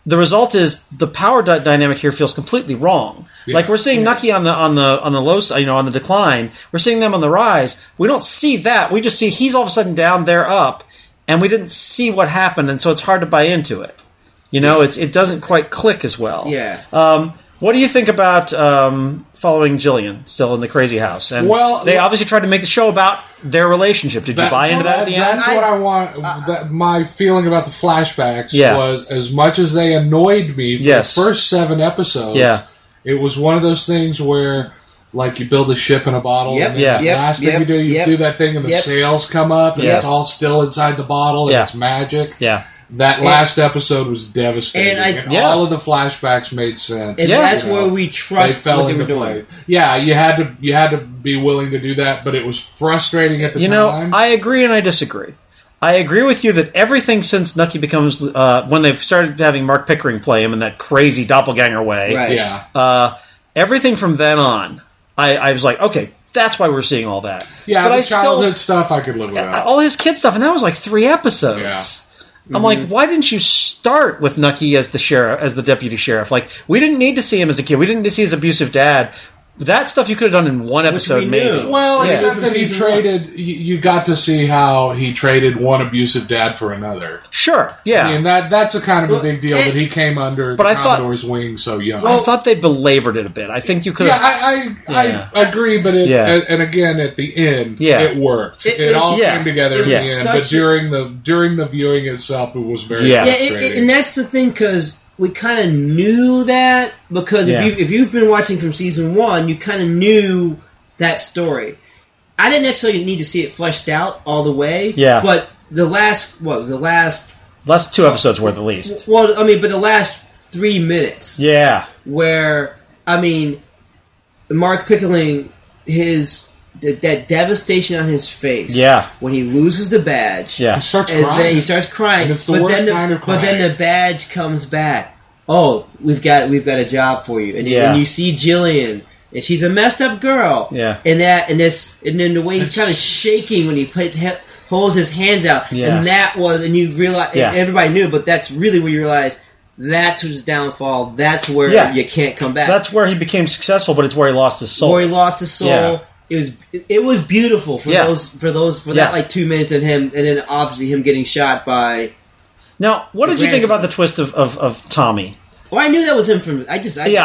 the result is the power dynamic here feels completely wrong. Yeah. Like we're seeing Nucky on the low side, on the decline. We're seeing them on the rise. We don't see that. We just see he's all of a sudden down, they're up, and we didn't see what happened, and so it's hard to buy into it. It doesn't quite click as well. Yeah. What do you think about following Jillian still in the crazy house? And they obviously tried to make the show about their relationship. Did you buy into that at the end? That's what I want. My feeling about the flashbacks was, as much as they annoyed me for the first 7 episodes, it was one of those things where, like, you build a ship in a bottle, and then the last thing you do that thing, and the sails come up, and it's all still inside the bottle, and it's magic. Yeah. That last episode was devastating. And all of the flashbacks made sense. And that's where we trust what they were doing. Yeah, you had to be willing to do that, but it was frustrating at the time. I agree and I disagree. I agree with you that everything since Nucky becomes when they've started having Mark Pickering play him in that crazy doppelganger way. Right. Yeah. Everything from then on, I was like, okay, that's why we're seeing all that. Yeah, but the childhood stuff I could live without. All his kid stuff, and that was like 3 episodes. Yeah. I'm like, why didn't you start with Nucky as the sheriff, as the deputy sheriff? Like, we didn't need to see him as a kid. We didn't need to see his abusive dad. That stuff you could have done in 1 episode, maybe. Well, except that he traded. You got to see how he traded one abusive dad for another. Sure, yeah. I mean, that's a kind of a big deal that he came under the Commodore's wing so young. I thought they belabored it a bit. I think you could. I agree, but and again at the end, it worked. It all came together at the end. But during the viewing itself, it was very frustrating. And that's the thing, because we kind of knew that, because if you've been watching from season 1, you kind of knew that story. I didn't necessarily need to see it fleshed out all the way. Yeah. But the last 2 episodes worth at least. Well, I mean, but the last 3 minutes. Yeah. Where, I mean, Mark Pickering, that devastation on his face. Yeah. When he loses the badge. Yeah. He starts crying. Then he starts crying. And it's the worst kind of crying. But then the badge comes back. Oh, we've got a job for you. And you see Jillian, and she's a messed up girl. Yeah. And then the way he's kind of shaking when he holds his hands out. Yeah. And you realize, and everybody knew, but that's really where you realize that's his downfall. That's where you can't come back. That's where he became successful, but it's where he lost his soul. Yeah. It was beautiful for that like 2 minutes and then obviously him getting shot by. Now, what did you think about the twist of Tommy? Well, I knew that was him from. I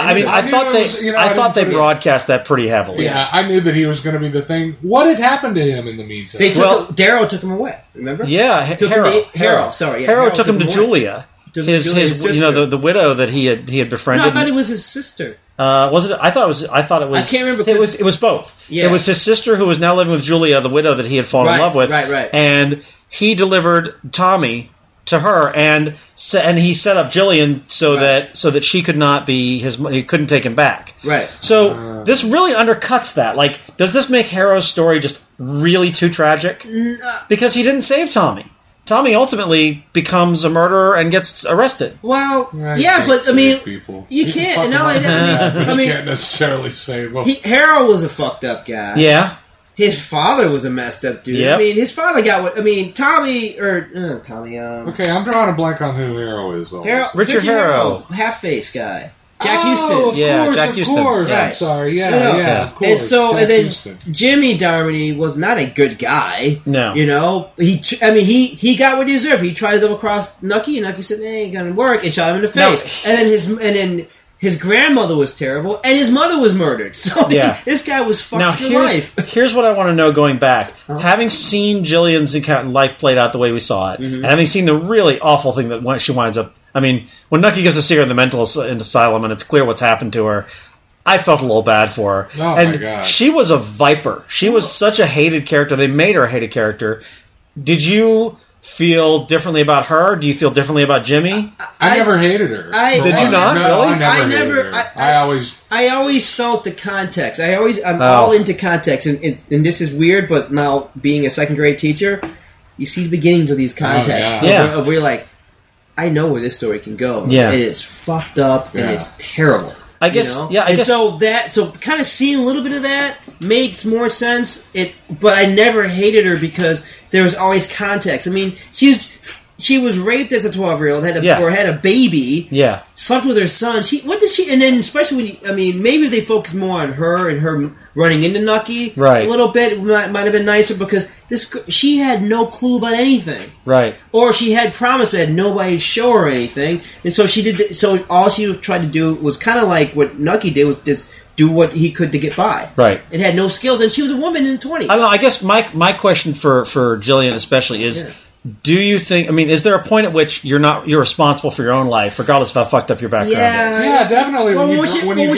thought they broadcast that pretty heavily. Yeah, I knew that he was going to be the thing. What had happened to him in the meantime? Daryl took him away. Remember? Yeah, Harrow. Sorry, Harrow took him to Julia. His the widow that he had befriended. No, I thought it was his sister. Was it? I thought it was. I can't remember. It was both. Yeah. It was his sister who was now living with Julia, the widow that he had fallen in love with. Right. And he delivered Tommy to her, and he set up Jillian so that she could not be he couldn't take him back. Right. So this really undercuts that. Like, does this make Harrow's story just really too tragic? Because he didn't save Tommy. Tommy ultimately becomes a murderer and gets arrested. Well, but I mean, you can't. And not only that, I mean, you can't necessarily say. Well, Harrow was a fucked up guy. Yeah. His father was a messed up dude. Yep. I mean, his father got what? I mean, Tommy. Okay, I'm drawing a blank on who Harrow is. Richard Harrow, half face guy. Jack Houston. Jack Houston. Of course. Right. I'm sorry. Of course. And then Jimmy Darmody was not a good guy. No. He got what he deserved. He tried to double cross Nucky, and Nucky said, "Ain't gonna work," and shot him in the face. And then his grandmother was terrible, and his mother was murdered. So this guy was fucked for life. Here's what I want to know going back. Having seen Jillian's life played out the way we saw it, and having seen the really awful thing that she winds up... I mean, when Nucky gets to see her in the mental asylum and it's clear what's happened to her, I felt a little bad for her. Oh, my God. She was a viper. She was such a hated character. They made her a hated character. Did you feel differently about her? Do you feel differently about Jimmy? I never hated her. Did you not? No, really? I never hated her. I always felt the context. I'm all into context, and this is weird, but now being a second grade teacher, you see the beginnings of these contexts of where you're like, I know where this story can go. Yeah. And it's fucked up and it's terrible. I guess, So kind of seeing a little bit of that makes more sense. But I never hated her because there was always context. I mean, she she was raped as a 12-year-old, had a baby, slept with her son. And then especially maybe if they focus more on her and her running into Nucky a little bit, it might have been nicer because she had no clue about anything, right? Or she had promised but had nobody to show her anything, and so she did. So all she tried to do was kind of like what Nucky did, was just do what he could to get by. Right. It had no skills, and she was a woman in the 20s. I don't know. I guess my question for Jillian especially is, do you think, is there a point at which you're responsible for your own life, regardless of how fucked up your background is? Yeah, definitely. Well, when you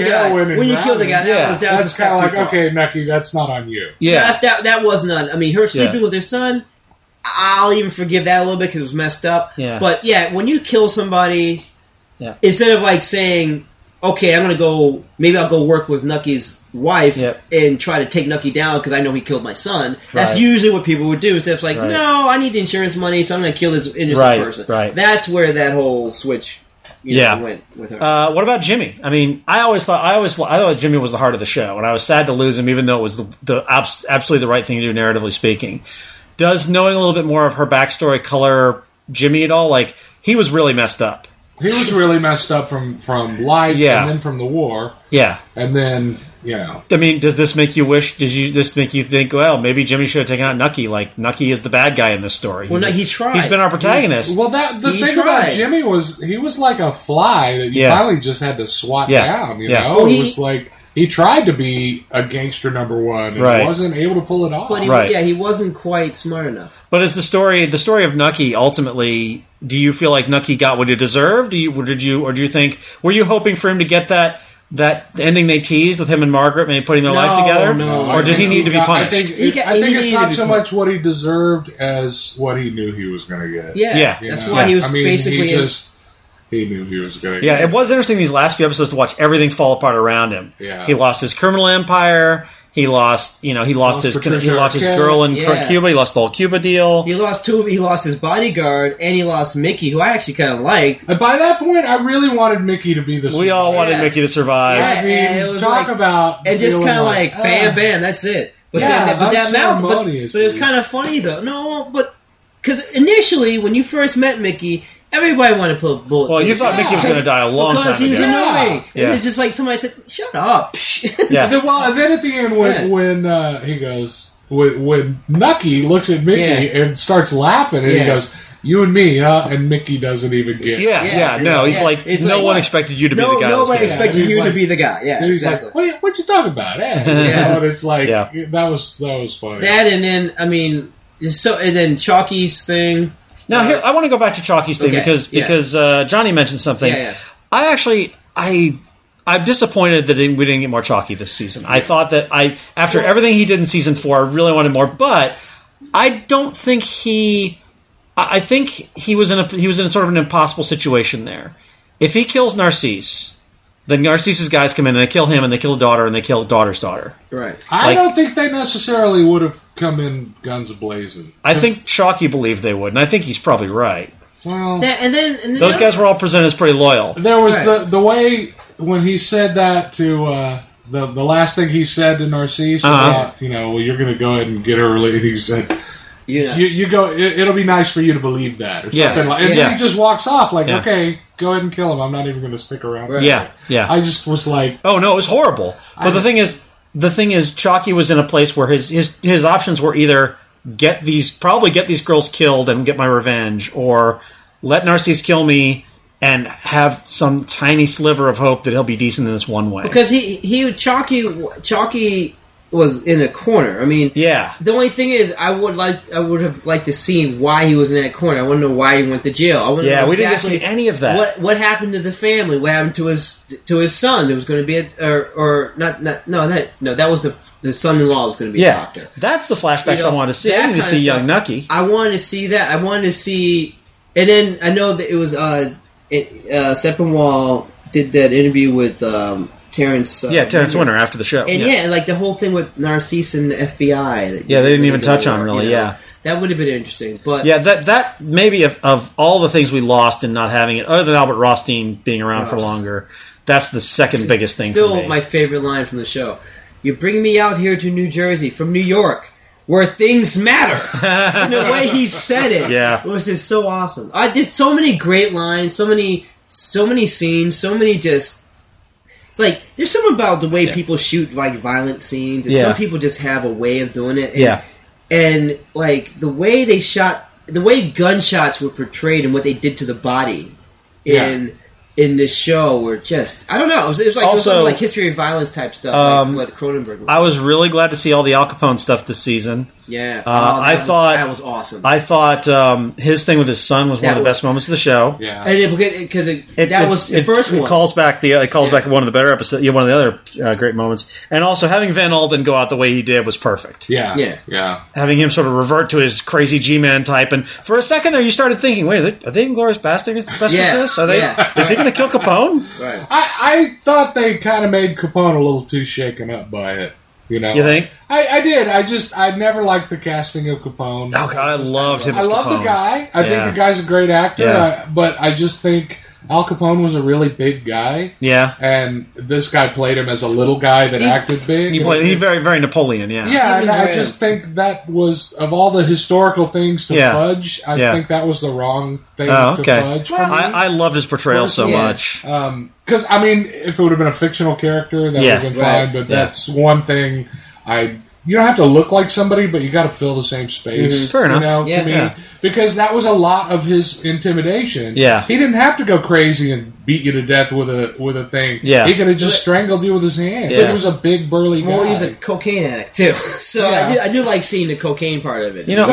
kill the guy, that's kind of like, okay, Nucky, that's not on you. Yeah. That was not. Her sleeping with her son, I'll even forgive that a little bit because it was messed up. Yeah. But when you kill somebody, instead of like saying, okay, maybe I'll go work with Nucky's wife and try to take Nucky down because I know he killed my son. That's usually what people would do. Instead of like, no, I need insurance money, so I'm going to kill this innocent person. Right. That's where that whole switch went with her. What about Jimmy? I thought Jimmy was the heart of the show, and I was sad to lose him, even though it was the absolutely the right thing to do, narratively speaking. Does knowing a little bit more of her backstory color Jimmy at all? Like, he was really messed up. He was really messed up from life and then from the war. Yeah. And then, does this make you think, well, maybe Jimmy should have taken out Nucky? Like, Nucky is the bad guy in this story. He tried. He's been our protagonist. The thing about Jimmy was, he was like a fly that you finally just had to swat down, you know? It was like, he tried to be a gangster number one and wasn't able to pull it off. But he wasn't quite smart enough. But is the story of Nucky ultimately, do you feel like Nucky got what he deserved? Do you think, were you hoping for him to get that ending they teased with him and Margaret, maybe putting their life together? No. Or did he need to be punished? I think it's not so much what he deserved as what he knew he was going to get. Yeah. That's why he was basically... He knew he was going to get it. It was interesting these last few episodes to watch everything fall apart around him. Yeah. He lost his criminal empire. He lost his girl in Cuba. He lost the whole Cuba deal. He lost He lost his bodyguard, and he lost Mickey, who I actually kind of liked. And by that point, I really wanted Mickey to be the. We all wanted Mickey to survive. Yeah, it was about and just kind of like bam, bam, that's it. But it was kind of funny though. No, but because initially when you first met Mickey, everybody wanted to put a bullet. Well, you thought Mickey was going to die a long time ago. Because he was annoying. Yeah. It's just like somebody said, shut up. Yeah. And then at the end when he goes, when Nucky looks at Mickey and starts laughing and he goes, you and me, huh? And Mickey doesn't even get it. He's like, no one expected you to be the guy. Nobody expected you to be the guy. Yeah, exactly. Like, what you talking about? And it's like, that was funny. That and then, and then Chalky's thing. Now, here, I want to go back to Chalky's thing because Johnny mentioned something. I'm disappointed that we didn't get more Chalky this season. I thought that after everything he did in season 4, I really wanted more. But I don't think I think he was in sort of an impossible situation there. If he kills Narcisse, then Narcisse's guys come in and they kill him and they kill the daughter and they kill the daughter's daughter. Right. I don't think they necessarily would have come in guns blazing. I think Chalky believed they would, and I think he's probably right. Well, and then those guys were all presented as pretty loyal. There was the way when he said that to the last thing he said to Narcisse about, you're going to go ahead and get her. He said, you go. It'll be nice for you to believe that, or something like. And then he just walks off like, okay, go ahead and kill him. I'm not even going to stick around. Right. Yeah. I just was like, oh no, it was horrible. But the thing is, Chalky was in a place where his options were either get these girls killed and get my revenge, or let Narcisse kill me and have some tiny sliver of hope that he'll be decent in this one way. Because Chalky was in a corner. The only thing is, I would have liked to see why he was in that corner. I want to know why he went to jail. I want to know we didn't see any of that. What happened to the family? What happened to his son? There was going to be that was the son-in-law was going to be a doctor. That's the flashbacks I wanted to see. I didn't see young Nucky. I wanted to see that. I wanted to see, and then I know that it was Sepinwall did that interview with Terrence. Terrence Winter after the show. And and like the whole thing with Narcisse and the FBI. They didn't even touch on really. That would have been interesting. But that maybe of all the things we lost in not having it, other than Albert Rothstein being around for longer, that's the second biggest thing. Still, for me. My favorite line from the show. You bring me out here to New Jersey from New York. where things matter. And the way he said it was just so awesome. I did so many great lines, so many scenes, so many just... It's like, there's something about the way people shoot, like, violent scenes, and some people just have a way of doing it. And, and, like, the way they shot... The way gunshots were portrayed and what they did to the body in this show were just... I don't know. It was like, also, like history of violence type stuff, like what Cronenberg was. I was really glad to see all the Al Capone stuff this season. Yeah. I thought... That was awesome. I thought his thing with his son was one of the best moments of the show. Yeah. And because that was the first one. It calls back one of the better episodes, one of the other great moments. And also, having Van Alden go out the way he did was perfect. Yeah. Having him sort of revert to his crazy G-Man type. And for a second there, you started thinking, wait, are they Inglourious Basterds this? Are they? Is he going to kill Capone? Right. I thought they kind of made Capone a little too shaken up by it. You know, you think? I did. I never liked the casting of Capone. Oh God, I loved him. I love the guy. I think the guy's a great actor. But I just think Al Capone was a really big guy. Yeah, and this guy played him as a little guy that acted big. He very very Napoleon. Yeah, and I just think that was, of all the historical things to fudge, I think that was the wrong thing to fudge. Well, I loved his portrayal so much. Because, I mean, if it would have been a fictional character, that would have been fine, but that's one thing you don't have to look like somebody, but you got to fill the same space. Fair enough. To me, because that was a lot of his intimidation. Yeah. He didn't have to go crazy and beat you to death with a thing. Yeah. He could have just strangled you with his hands. He was a big, burly guy. Well, he was a cocaine addict, too. So I do like seeing the cocaine part of it. You know,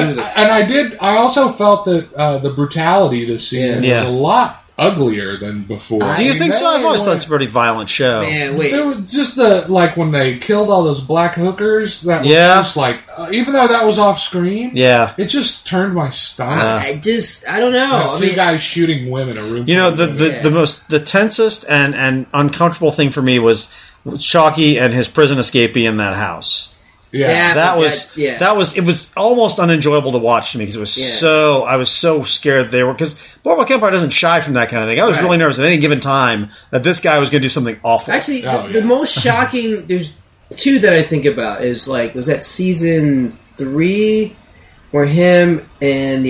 I also felt that the brutality this season was a lot uglier than before. Do you think so? I've always thought it's a pretty violent show. Man, wait. There was just when they killed all those black hookers, that was just like, even though that was off screen, it just turned my stomach. I don't know. Two guys shooting women in a room. You know, the tensest and uncomfortable thing for me was Chalky and his prison escapee in that house. That was it was almost unenjoyable to watch to me because it was I was so scared because Boardwalk Empire doesn't shy from that kind of thing. I was really nervous at any given time that this guy was going to do something awful. Actually, the most shocking, there's two that I think about is was that season 3 where him and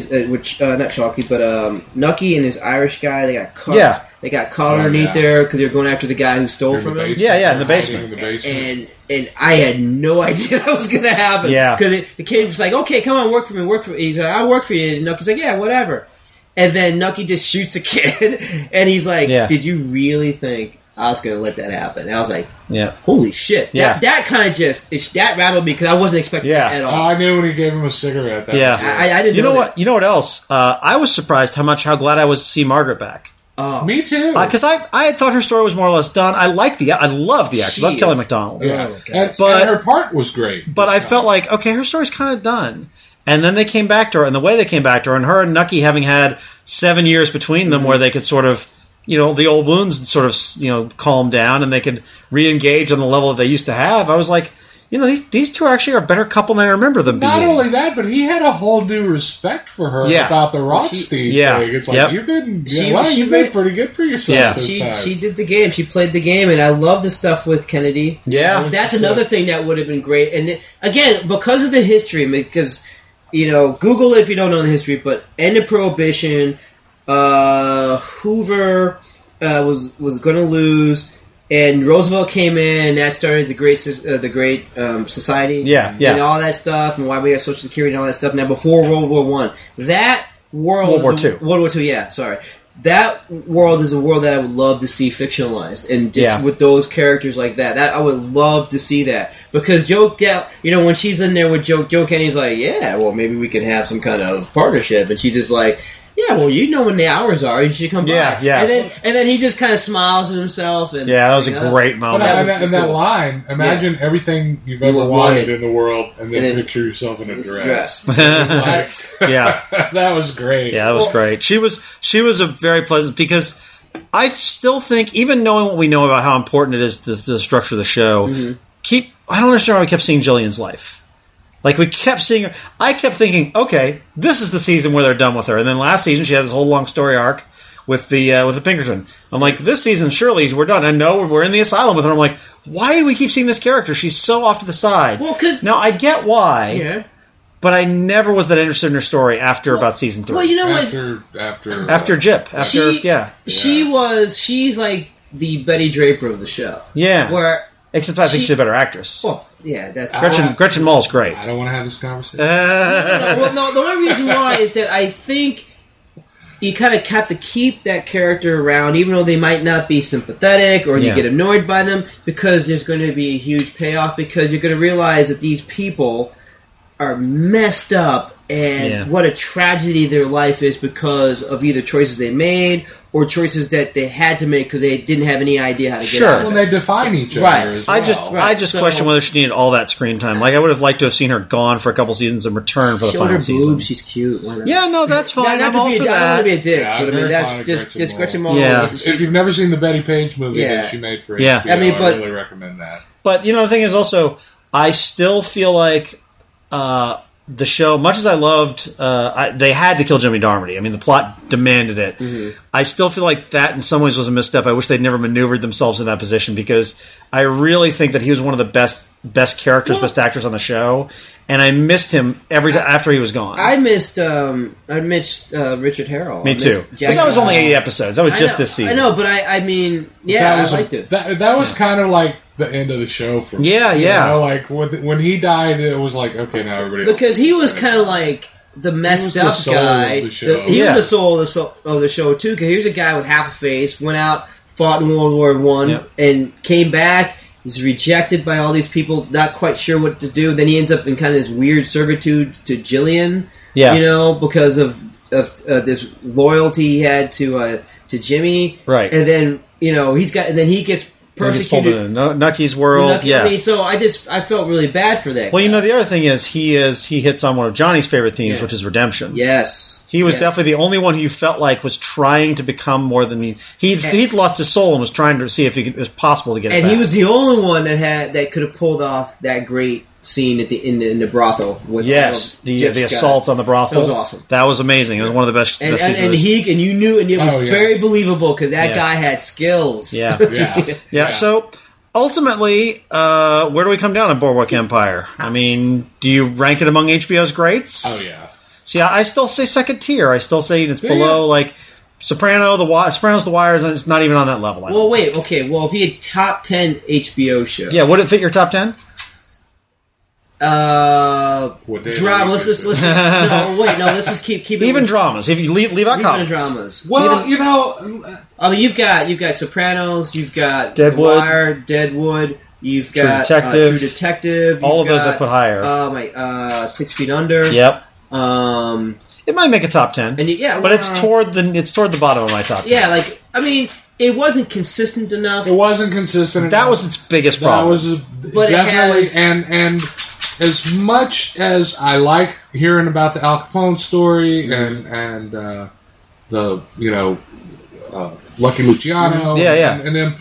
not Chalky but Nucky and his Irish guy, they got caught. Yeah. They got caught underneath there because they were going after the guy who stole from him. In the basement. And I had no idea that was going to happen. Yeah. Because the kid was like, okay, come on, work for me. He's like, I'll work for you. And Nucky's like, yeah, whatever. And then Nucky just shoots the kid. And he's like, did you really think I was going to let that happen? And I was like, holy shit. That kind of that rattled me because I wasn't expecting that at all. I knew when he gave him a cigarette. I didn't know that. You know what else? I was surprised how glad I was to see Margaret back. Oh. Me too. Because I had thought her story was more or less done. I love the actress. I love Kelly MacDonald. And her part was great. But I felt like, okay, her story's kind of done. And then they came back to her, and the way they came back to her, and her and Nucky having had 7 years between them where they could sort of, the old wounds sort of, calm down, and they could re-engage on the level that they used to have. I was like, these two actually are a better couple than I remember them being. Not only that, but he had a whole new respect for her about the Rothstein thing. It's like, you've been pretty good for yourself. She did the game. She played the game, and I love the stuff with Kennedy. Yeah. That's another thing that would have been great. And again, because of the history, because, Google it if you don't know the history, but end of Prohibition, Hoover was going to lose. And Roosevelt came in, and that started the Great Society, and all that stuff, and why we have Social Security and all that stuff. Now, before World War I, World War II, sorry. That world is a world that I would love to see fictionalized, and just with those characters like that. I would love to see that because when she's in there with Joe Kennedy's like, well, maybe we can have some kind of partnership, and she's just like, yeah, well, when the hours are, you should come by. Yeah. And then he just kind of smiles to himself. And, that was a great moment. And that line, imagine everything you've ever wanted in the world, and then picture yourself in a dress. That was great. Yeah, that was great. She was a very pleasant, because I still think, even knowing what we know about how important it is, the structure of the show, I don't understand why we kept seeing Jillian's life. Like, we kept seeing her. I kept thinking, okay, this is the season where they're done with her. And then last season, she had this whole long story arc with the Pinkerton. I'm like, this season, surely we're done. And no, we're in the asylum with her. I'm like, why do we keep seeing this character? She's so off to the side. Well, because now I get why. Yeah. But I never was that interested in her story after about season 3. Well, you know what? After Jip. She's like the Betty Draper of the show. Yeah. Where except I think she's a better actress. Well, yeah, that's Gretchen Mall's great. I don't want to have this conversation. No, the only reason why is that I think you kind of have to keep that character around, even though they might not be sympathetic or you get annoyed by them, because there's going to be a huge payoff, because you're going to realize that these people are messed up, and what a tragedy their life is because of either choices they made or choices that they had to make because they didn't have any idea how to get out of it. Well, they define each other as well. I just question whether she needed all that screen time. Like, I would have liked to have seen her gone for a couple seasons and return for the final season. Boobs, she's cute. Yeah, no, that's fine. I'm all for that. I don't want to be a dick, but I mean, that's just Gretchen Mol. Yeah. If you've never seen the Betty Page movie that she made for HBO, I really recommend that. But, the thing is also, I still feel like the show, much as I loved, they had to kill Jimmy Darmody. I mean, the plot demanded it. Mm-hmm. I still feel like that in some ways was a misstep. I wish they'd never maneuvered themselves in that position, because I really think that he was one of the best characters, best actors on the show, and I missed him after he was gone. I missed Richard Harrell. Me too. But that was only 8 episodes. That was just this season. I know, but I mean, I liked it. That was kind of like the end of the show for me. Yeah. Like when he died, it was like, okay, now everybody. Because he was kind of like the messed up guy. He was the soul of the show too. Because he was a guy with half a face, went out, fought in World War I, and came back. He's rejected by all these people, not quite sure what to do. Then he ends up in kind of this weird servitude to Jillian. Yeah. Because of this loyalty he had to Jimmy. Right. And then he gets persecuted in Nucky's world. I mean, so I felt really bad for that. Well, guy. The other thing is he hits on one of Johnny's favorite themes, which is redemption. Yes. He was definitely the only one who you felt like was trying to become more than he'd lost his soul and was trying to see if it was possible to get it back. And he was the only one that could have pulled off that great scene in the brothel with the assault on the brothel. That was awesome. That was amazing. It was one of the best. And it was very believable because that guy had skills. Yeah. So ultimately, where do we come down on Boardwalk Empire? I mean, do you rank it among HBO's greats? Oh yeah. See, I still say second tier. I still say it's below like Sopranos, The Wire, and it's not even on that level. Well, wait, okay. Well, if you had top 10 HBO shows, would it fit your top 10? Drama. Let's just keep even dramas. If you leave out comedies. Dramas. Well, I mean, you've got Sopranos, you've got Deadwood. The Wire, Deadwood, you've got True Detective. All of those I put higher. 6 Feet Under. Yep. It might make a top 10, but it's toward the bottom of my top 10. Yeah, like I mean, it wasn't consistent enough. It wasn't consistent. That was its biggest problem. Definitely, and as much as I like hearing about the Al Capone story and the Lucky Luciano, and then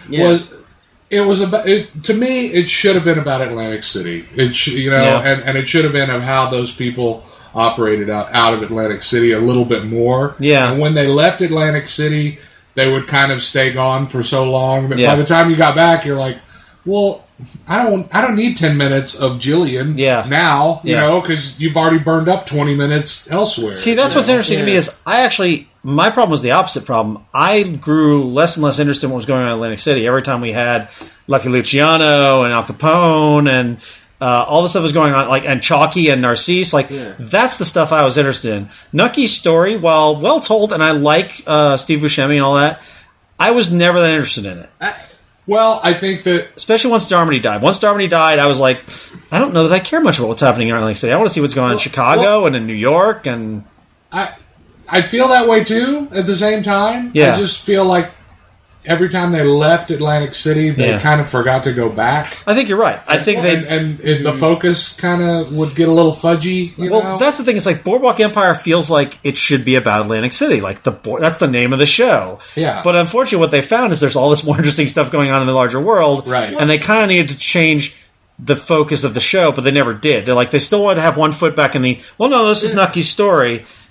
to me it should have been about Atlantic City. And it should have been of how those people operated out of Atlantic City a little bit more. Yeah. And when they left Atlantic City, they would kind of stay gone for so long that by the time you got back, you're like, well, I don't need 10 minutes of Jillian now, because you've already burned up 20 minutes elsewhere. See, that's what's interesting to me is my problem was the opposite problem. I grew less and less interested in what was going on in Atlantic City. Every time we had Lucky Luciano and Al Capone and all the stuff was going on, and Chalky and Narcisse, that's the stuff I was interested in. Nucky's story, while well told, and I like Steve Buscemi and all that, I was never that interested in it. I think that... Especially once Darmody died. Once Darmody died, I was like, I don't know that I care much about what's happening in Atlantic City. I want to see what's going on in Chicago and in New York. And I feel that way, too, at the same time. Yeah. I just feel like every time they left Atlantic City, they kind of forgot to go back. I think you're right. I think and the focus kind of would get a little fudgy. That's the thing. It's like Boardwalk Empire feels like it should be about Atlantic City. Like that's the name of the show. Yeah. But unfortunately, what they found is there's all this more interesting stuff going on in the larger world. Right. And they kind of needed to change the focus of the show, but they never did. They're like, they still wanted to have one foot back in this is Nucky's story.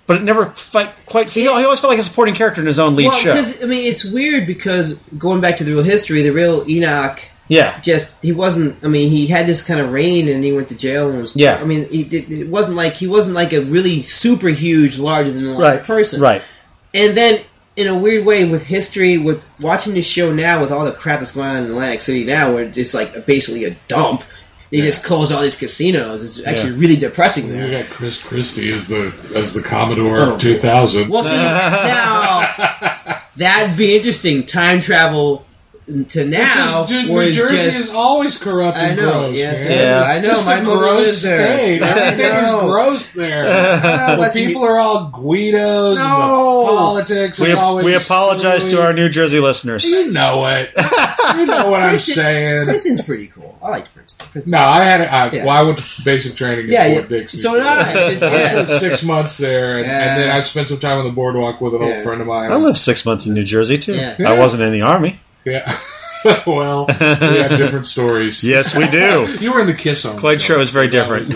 but it never quite. He always felt like a supporting character in his own lead show. Because, I mean, it's weird because going back to the real history, the real Enoch. Yeah. He wasn't. I mean, he had this kind of reign, and he went to jail. And was, yeah. I mean, it wasn't like he wasn't like a really super huge, larger than life person. Right. And then, in a weird way, with history, with watching this show now, with all the crap that's going on in Atlantic City now, where it's like basically a dump. They just close all these casinos. It's actually really depressing there. You got Chris Christie as the Commodore 2000. Well, see, now that'd be interesting. Time travel to now, New Jersey is always corrupt and gross. Yes, man. I know. My mother lives there. Everything is gross there. The people are all Guidos. And the politics. We apologize to our New Jersey listeners. You know it. You know what I'm saying. Princeton's pretty cool. I liked Princeton. No, I went to basic training at Fort Dixie. So did I. I spent 6 months there, and then I spent some time on the boardwalk with an old friend of mine. I lived 6 months in New Jersey too. Yeah. I wasn't in the Army. Yeah. Well, we have different stories. Yes, we do. You were in the Kiss Army. Quite sure it was very different.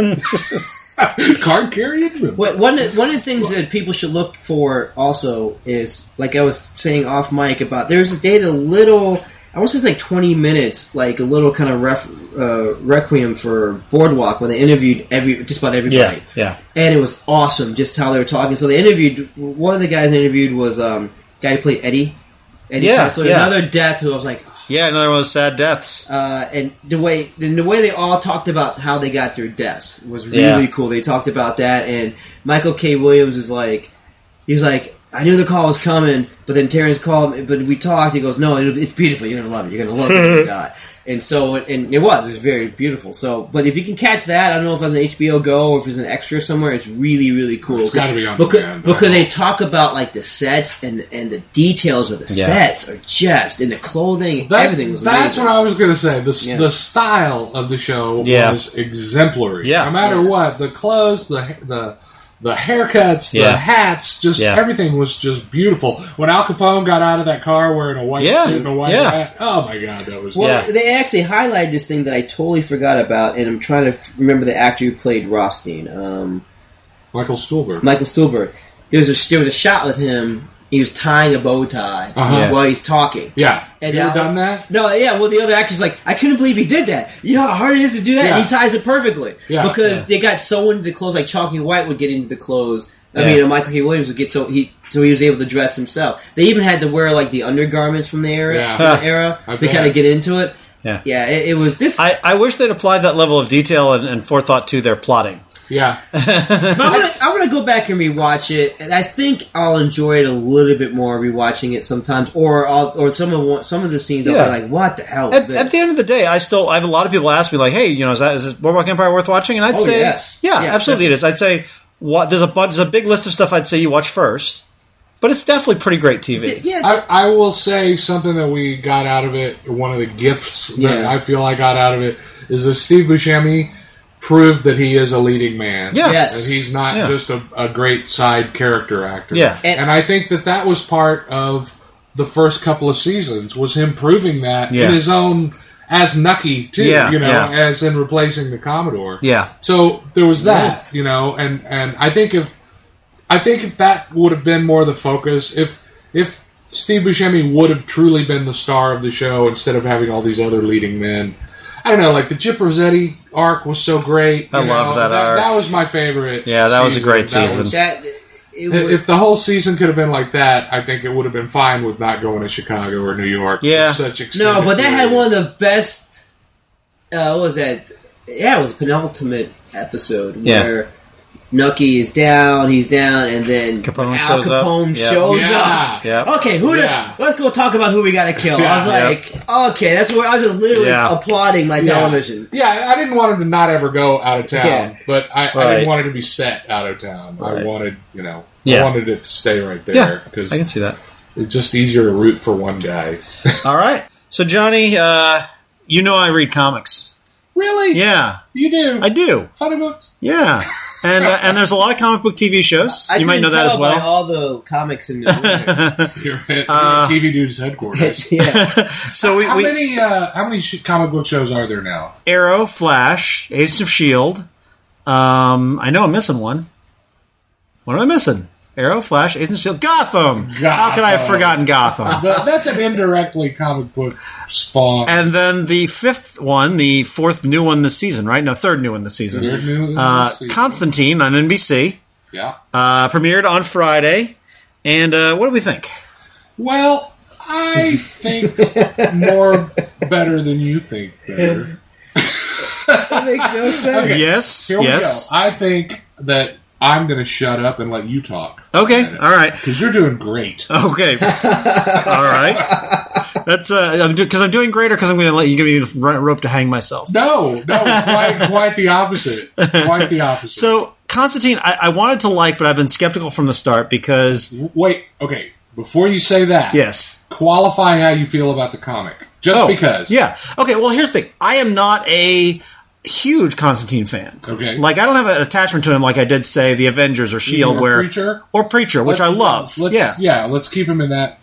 Card carrying? One of the things that people should look for also is, like I was saying off mic about, there's a little, I want to say like 20 minutes, like a little kind of requiem for Boardwalk where they interviewed just about everybody. Yeah. And it was awesome just how they were talking. So they interviewed, one of the guys they interviewed was guy who played Eddie Kessler, another death who I was like... another one of those sad deaths. And the way they all talked about how they got their deaths was really cool. They talked about that, and Michael K. Williams was like... He was like, I knew the call was coming, but then Terrence called me, but we talked, he goes, no, it's beautiful, you're going to love it, you're going to love it when you die. And so, and it was very beautiful. So, but if you can catch that, I don't know if it's an HBO Go or if it's an extra somewhere, it's really, really cool. It's got to be on because they talk about like the sets and the details of the sets are just, and the clothing, everything was amazing. That's what I was going to say. The style of the show was exemplary. Yeah. No matter what, the clothes, the haircuts, the hats, just everything was just beautiful. When Al Capone got out of that car wearing a white suit and a white hat, oh my God, that was... Well, they actually highlighted this thing that I totally forgot about, and I'm trying to remember the actor who played Rothstein. Michael Stuhlbarg. There was a shot with him. He was tying a bow tie while he's talking. Yeah. And you ever done that? No, well, the other actor's like, I couldn't believe he did that. You know how hard it is to do that? And he ties it perfectly. Yeah. Because they got so into the clothes, like Chalky White would get into the clothes. I mean, Michael K. Williams would get so he was able to dress himself. They even had to wear, like, the undergarments from the era, to kind of get into it. Yeah, it was this... I wish they'd applied that level of detail and forethought to their plotting. Yeah. But I'm gonna go back and rewatch it, and I think I'll enjoy it a little bit more rewatching it sometimes, or some of the scenes I'll be like, what the hell is this? At the end of the day, I have a lot of people ask me like, hey, is this Boardwalk Empire worth watching? And I'd say yes. Absolutely it is. I'd say there's a big list of stuff I'd say you watch first. But it's definitely pretty great TV. I will say something that we got out of it, one of the gifts that I feel I got out of it, is that Steve Buscemi proved that he is a leading man. Yeah. Yes. That he's not just a great side character actor. Yeah. And I think that was part of the first couple of seasons, was him proving that in his own, as Nucky, too, as in replacing the Commodore. Yeah. So there was that, and I think if that would have been more the focus, if Steve Buscemi would have truly been the star of the show instead of having all these other leading men, I don't know, like the Chip Rossetti arc was so great. I love that arc. That was my favorite. Yeah, that was a great season. If the whole season could have been like that, I think it would have been fine with not going to Chicago or New York. Yeah. No, but that had one of the best... what was that? Yeah, it was a penultimate episode where... Nucky is down, he's down, and then Al Capone shows up. Yep. Okay, let's go talk about who we got to kill. I was like, okay, that's where I was just literally applauding my television. Yeah, I didn't want him to not ever go out of town, but I didn't want it to be set out of town. Right. I wanted, I wanted it to stay right there. Yeah, I can see that. It's just easier to root for one guy. All right. So, Johnny, I read comics. Really? Yeah. You do? I do. Funny books? Yeah. And there's a lot of comic book TV shows. You might know that as well. By all the comics in the You're at TV Dude's headquarters. So how many comic book shows are there now? Arrow, Flash, Agents of S.H.I.E.L.D. I know I'm missing one. What am I missing? Arrow, Flash, Agents of S.H.I.E.L.D., Gotham! How could I have forgotten Gotham? That's an indirectly comic book spawn. And then the fifth one, the fourth new one this season, right? No, third new one this season. Constantine on NBC. Yeah. Premiered on Friday. And what do we think? Well, I think more better than you think better. That makes no sense. Okay. Yes. Here we go. I think that I'm going to shut up and let you talk. Okay, all right. Because you're doing great. Okay, all right. That's because I'm doing great, or because I'm going to let you give me the rope to hang myself. No, quite the opposite. Quite the opposite. So Constantine, I wanted to like, but I've been skeptical from the start because. Wait, okay. Before you say that, yes, qualify how you feel about the comic. Just because. Yeah. Okay. Well, here's the thing. I am not a huge Constantine fan. Okay. Like, I don't have an attachment to him like I did, say, the Avengers or S.H.I.E.L.D. Or Preacher, which I love. Let's keep him in that.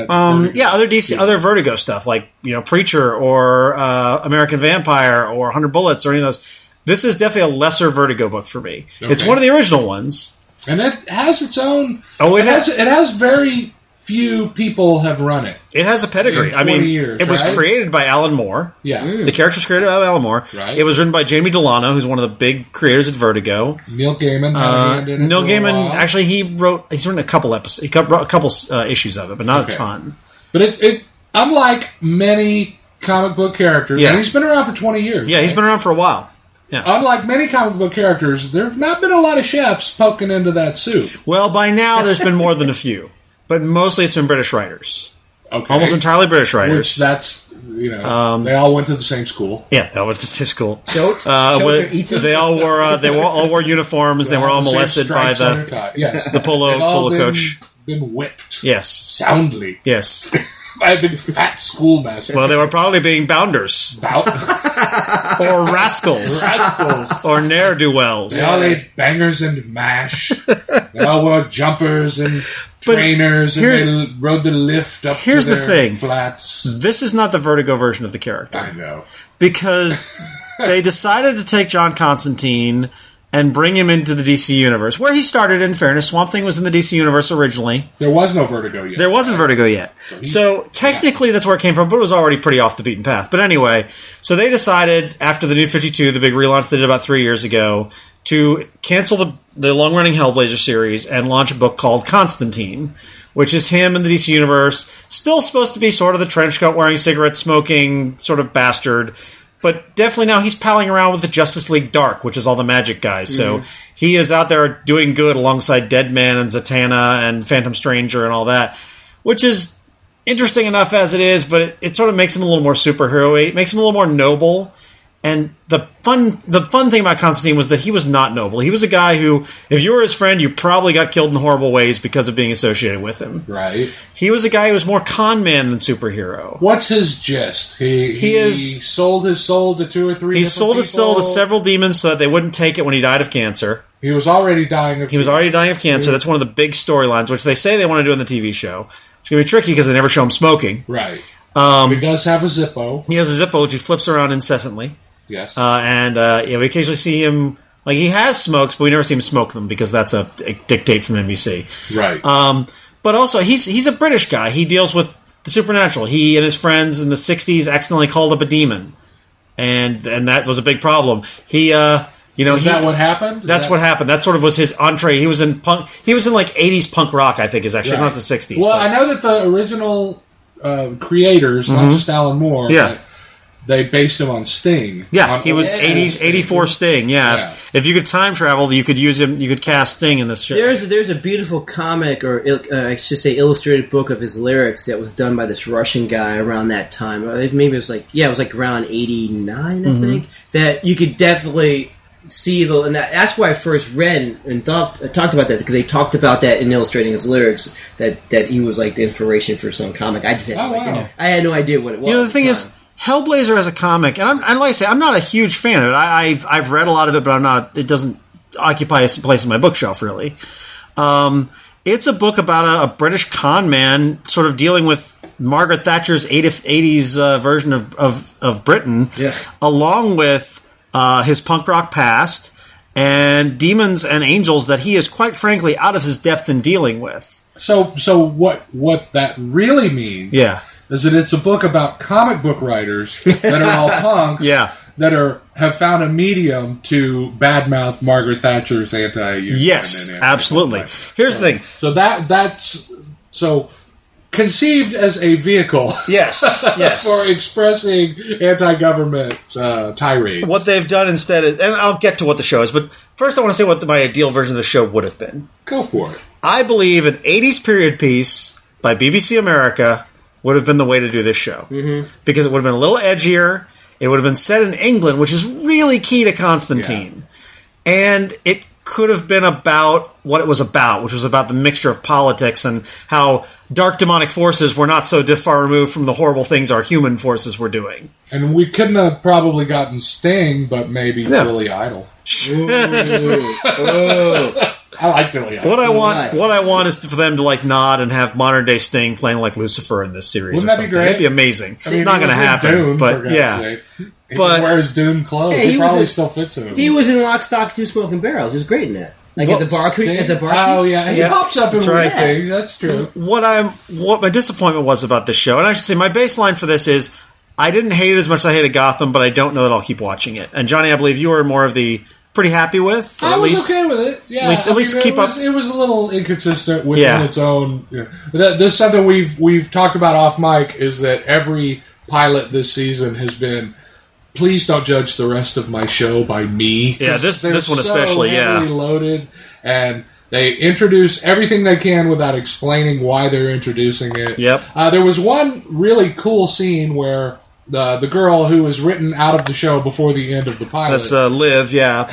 Other Vertigo stuff, like, Preacher or American Vampire or 100 Bullets or any of those. This is definitely a lesser Vertigo book for me. Okay. It's one of the original ones. And it has its own... it has very few people have run it. It has a pedigree. It was created by Alan Moore. Yeah. The character was created by Alan Moore. Right. It was written by Jamie Delano, who's one of the big creators at Vertigo. Neil Gaiman. Neil Gaiman, actually, he's written a couple episodes. He wrote a couple issues of it, but not a ton. But it unlike many comic book characters, and he's been around for 20 years. Yeah, he's been around for a while. Yeah. Unlike many comic book characters, there have not been a lot of chefs poking into that soup. Well, by now, there's been more than a few. But mostly it's been British writers. Okay. Almost entirely British writers. Which they all went to the same school. Yeah, that was the same school. They all wore uniforms. They were all molested by the polo coach. Been whipped. Yes. Soundly. Yes. By a big fat schoolmaster. Well, they were probably being bounders. Or rascals. Or ne'er-do-wells. They all ate bangers and mash. They all wore jumpers and trainers, and they rode the lift up to their flats. This is not the Vertigo version of the character. I know. Because they decided to take John Constantine and bring him into the DC universe, where he started, in fairness. Swamp Thing was in the DC universe originally. There was no Vertigo yet. There wasn't Vertigo yet. So technically that's where it came from, but it was already pretty off the beaten path. But anyway, so they decided, after the New 52, the big relaunch they did about 3 years ago, to cancel the long-running Hellblazer series and launch a book called Constantine, which is him in the DC universe, still supposed to be sort of the trench coat wearing, cigarette smoking sort of bastard, but definitely now he's palling around with the Justice League Dark, which is all the magic guys. Mm-hmm. So he is out there doing good alongside Deadman and Zatanna and Phantom Stranger and all that, which is interesting enough as it is, but it sort of makes him a little more superhero-y. It makes him a little more noble. And the fun thing about Constantine was that he was not noble. He was a guy who, if you were his friend, you probably got killed in horrible ways because of being associated with him. Right. He was a guy who was more con man than superhero. What's his gist? He sold his soul to 2 or 3 He sold his soul to several demons so that they wouldn't take it when he died of cancer. He was already dying of cancer. That's one of the big storylines, which they say they want to do in the TV show. It's going to be tricky because they never show him smoking. Right. He does have a Zippo. He has a Zippo, which he flips around incessantly. Yes. We occasionally see him, like, he has smokes, but we never see him smoke them because that's a dictate from NBC. Right. But also, he's a British guy. He deals with the supernatural. He and his friends in the 60s accidentally called up a demon. And that was a big problem. Is that what happened? That's what happened. That sort of was his entree. He was in punk. He was in like 80s punk rock, I think, is actually not the 60s. Well, I know that the original creators, not just Alan Moore, they based him on Sting. Yeah, he was 84 Sting. Yeah. If you could time travel, you could use him. You could cast Sting in this show. There's a beautiful comic, or I should say, illustrated book of his lyrics that was done by this Russian guy around that time. Maybe it was like around 89, I think. That you could definitely see and that's why I first read and talked about that, because they talked about that in illustrating his lyrics. That he was like the inspiration for some comic. I just had no idea. I had no idea what it was. The thing is, Hellblazer as a comic, and like I say, I'm not a huge fan of it. I've read a lot of it, but I'm not. It doesn't occupy a place in my bookshelf, really. It's a book about a British con man sort of dealing with Margaret Thatcher's 80s version of Britain, along with his punk rock past and demons and angels that he is, quite frankly, out of his depth in dealing with. So what that really means is that it's a book about comic book writers that are all punks that have found a medium to badmouth Margaret Thatcher's anti-union. Yes, absolutely. Here's the thing. So that's conceived as a vehicle for expressing anti-government tirades. What they've done instead is, and I'll get to what the show is, but first I want to say what my ideal version of the show would have been. Go for it. I believe an 80s period piece by BBC America would have been the way to do this show. Mm-hmm. Because it would have been a little edgier. It would have been set in England, which is really key to Constantine. Yeah. And it could have been about what it was about, which was about the mixture of politics and how dark demonic forces were not so far removed from the horrible things our human forces were doing. And we couldn't have probably gotten Sting, but maybe Billy Idol. I like Billy Idol. What I want is for them to like nod and have modern day Sting playing like Lucifer in this series. Wouldn't that be great? It'd be amazing. It's not going to happen, Dune, but yeah. He wears Dune clothes. He probably still fits him. He was in Lock, Stock, Two Smoking Barrels. He was great in that. Like as a barkeep. Oh yeah, he pops up in weird things. That's true. What my disappointment was about this show, and I should say my baseline for this is I didn't hate it as much as I hated Gotham, but I don't know that I'll keep watching it. And Johnny, I believe you were more of the pretty happy with. I was okay with it. Yeah, at least keep up. It was a little inconsistent within its own. You know, there's something we've talked about off mic is that every pilot this season has been. Please don't judge the rest of my show by me. Yeah, this one especially. Heavily loaded, and they introduce everything they can without explaining why they're introducing it. Yep. There was one really cool scene where the girl who was written out of the show before the end of the pilot. That's Liv. Yeah.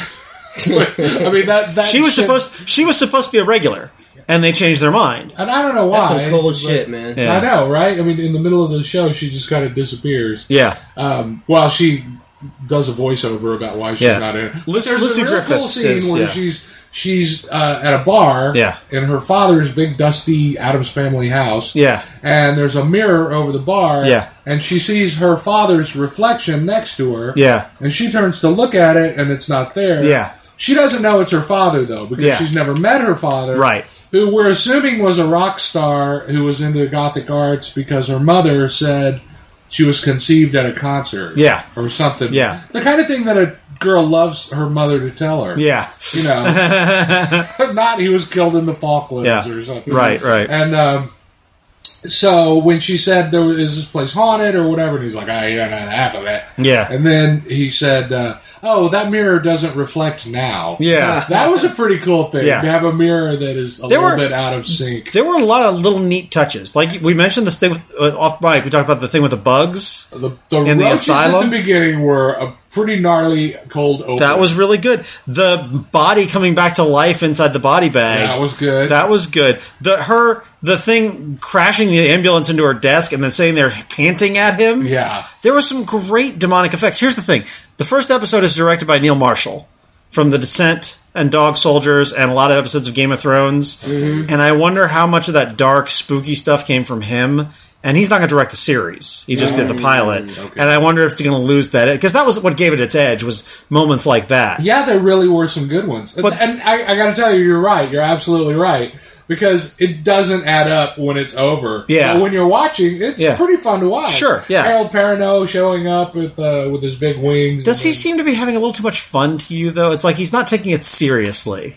I mean that she was supposed to be a regular. And they changed their mind. And I don't know why. That's some cold shit, man. Yeah. I know, right? I mean, in the middle of the show, she just kind of disappears. Yeah. Well, she does a voiceover about why she's not in it. There's a real cool scene where she's at a bar in her father's big, dusty Addams Family house. Yeah. And there's a mirror over the bar. Yeah. And she sees her father's reflection next to her. Yeah. And she turns to look at it, and it's not there. Yeah. She doesn't know it's her father, though, because she's never met her father. Right. Who we're assuming was a rock star who was into Gothic arts because her mother said she was conceived at a concert. Yeah. Or something. Yeah. The kind of thing that a girl loves her mother to tell her. Yeah. You know. Not he was killed in the Falklands or something. Right. And so when she said, is this place haunted or whatever, and he's like, you don't know half of it. Yeah. And then he said, that mirror doesn't reflect now. Yeah. That was a pretty cool thing, to have a mirror that is a little bit out of sync. There were a lot of little neat touches. Like, we mentioned this thing off mic. We talked about the thing with the bugs the in the asylum. At the beginning were a pretty gnarly cold open. That was really good. The body coming back to life inside the body bag. That was good. That was good. The thing crashing the ambulance into her desk and then sitting there panting at him. Yeah. There were some great demonic effects. Here's the thing. The first episode is directed by Neil Marshall from The Descent and Dog Soldiers and a lot of episodes of Game of Thrones. Mm-hmm. And I wonder how much of that dark, spooky stuff came from him. And he's not going to direct the series. He just did the pilot. Okay. And I wonder if it's going to lose that. Because that was what gave it its edge, was moments like that. Yeah, there really were some good ones. And I got to tell you, you're right. You're absolutely right. Because it doesn't add up when it's over. Yeah. But when you're watching, it's pretty fun to watch. Sure, yeah. Harold Perrineau showing up with his big wings. Does he seem to be having a little too much fun to you, though? It's like he's not taking it seriously.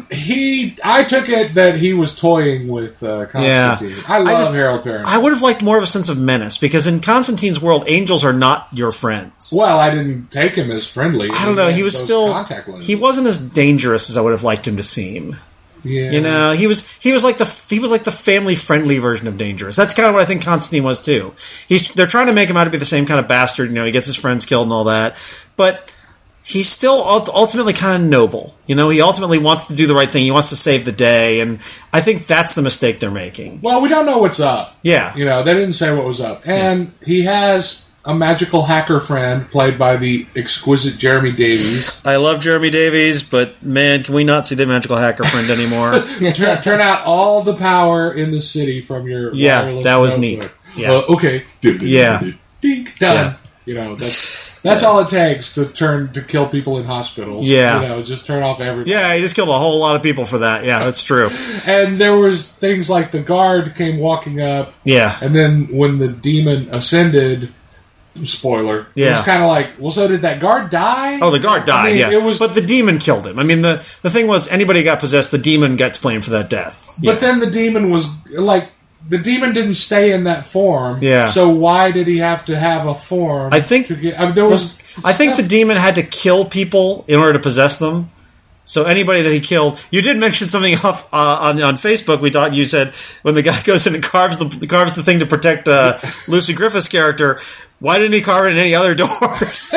I took it that he was toying with Constantine. Yeah. I love Harold Perrineau. I would have liked more of a sense of menace, because in Constantine's world, angels are not your friends. Well, I didn't take him as friendly. I don't know. He was still... He wasn't as dangerous as I would have liked him to seem. Yeah. You know, he was like the family friendly version of dangerous. That's kind of what I think Constantine was too. They're trying to make him out to be the same kind of bastard. You know, he gets his friends killed and all that, but he's still ultimately kind of noble. You know, he ultimately wants to do the right thing. He wants to save the day, and I think that's the mistake they're making. Well, we don't know what's up. Yeah, you know, they didn't say what was up, and he has a magical hacker friend played by the exquisite Jeremy Davies. I love Jeremy Davies, but man, can we not see the magical hacker friend anymore? Turn out all the power in the city from your wireless that was notebook. neat. Yeah, okay. Yeah, Ding, done. Yeah. You know, that's That's all it takes to kill people in hospitals. Yeah. Just turn off everybody. Yeah, he just killed a whole lot of people for that. Yeah, that's true. And there was things like the guard came walking up. Yeah. And then when the demon ascended, spoiler, it was kind of like, well, so did that guard die? Oh, the guard died, It was, but the demon killed him. I mean, the thing was, anybody got possessed, the demon gets blamed for that death. But then the demon was, like, the demon didn't stay in that form. Yeah. So why did he have to have a form? I think I think the demon had to kill people in order to possess them. So anybody that he killed, you did mention something off on Facebook. We thought you said when the guy goes in and carves the thing to protect Lucy Griffith's character. Why didn't he carve it in any other doors?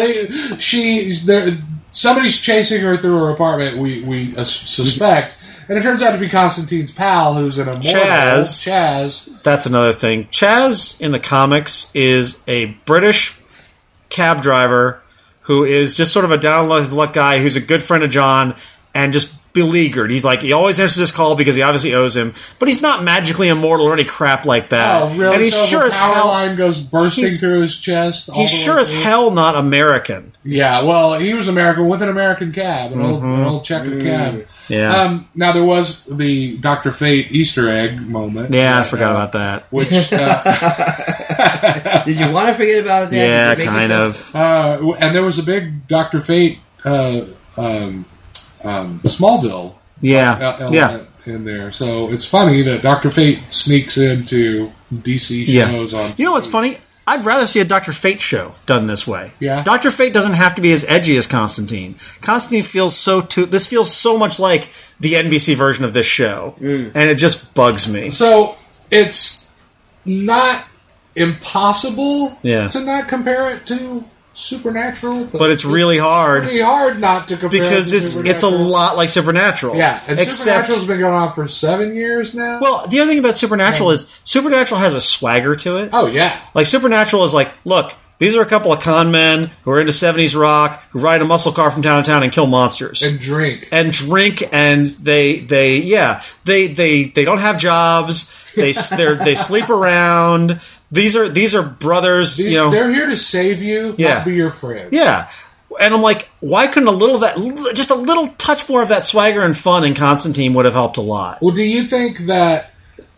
Somebody's chasing her through her apartment. We suspect. And it turns out to be Constantine's pal, who's an immortal. Chaz. That's another thing. Chaz in the comics is a British cab driver who is just sort of a down-on-his-luck guy who's a good friend of John and just beleaguered. He always answers his call because he obviously owes him, but he's not magically immortal or any crap like that. Oh, really? And he's sure as hell line goes bursting through his chest. He's sure as hell not American. Yeah, well, he was American with an American cab, an old checker cab. Yeah. Now there was the Dr. Fate Easter egg moment. Yeah, I forgot about that. Which did you want to forget about that? Yeah, kind of. And there was a big Dr. Fate Smallville. Yeah. In there, so it's funny that Dr. Fate sneaks into DC shows on. You know what's funny? I'd rather see a Dr. Fate show done this way. Yeah. Dr. Fate doesn't have to be as edgy as Constantine. Constantine feels this feels so much like the NBC version of this show. And it just bugs me. So, it's not impossible to not compare it to Supernatural. But it's really hard. It's really hard not to compare because it to it's a lot like Supernatural. Yeah, and Supernatural's been going on for 7 years now. Well, the other thing about Supernatural is Supernatural has a swagger to it. Oh, yeah. Like, Supernatural is like, look, these are a couple of con men who are into 70s rock, who ride a muscle car from town to town and kill monsters. And drink. And they don't have jobs. They sleep around. These are brothers. They're here to save you, not be your friends. Yeah, and I'm like, why couldn't just a little touch more of that swagger and fun in Constantine would have helped a lot? Well, do you think that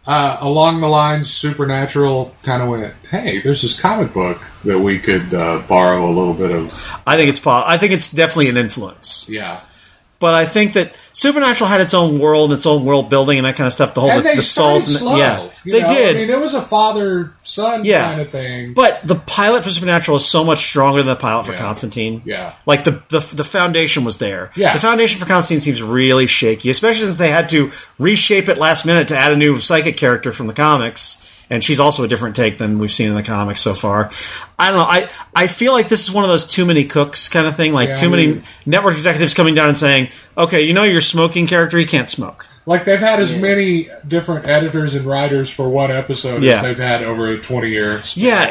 along the lines, Supernatural kind of went, "Hey, there's this comic book that we could borrow a little bit of"? I think it's definitely an influence. Yeah. But I think that Supernatural had its own world and its own world building and that kind of stuff. The salt, slow. They did. I mean, it was a father-son kind of thing. But the pilot for Supernatural is so much stronger than the pilot for Constantine. Yeah, like the foundation was there. Yeah, the foundation for Constantine seems really shaky, especially since they had to reshape it last minute to add a new psychic character from the comics. And she's also a different take than we've seen in the comics so far. I don't know. I feel like this is one of those too many cooks kind of thing. Like many network executives coming down and saying, okay, your smoking character, he can't smoke. Like they've had as many different editors and writers for one episode as they've had over a 20-year span. Yeah,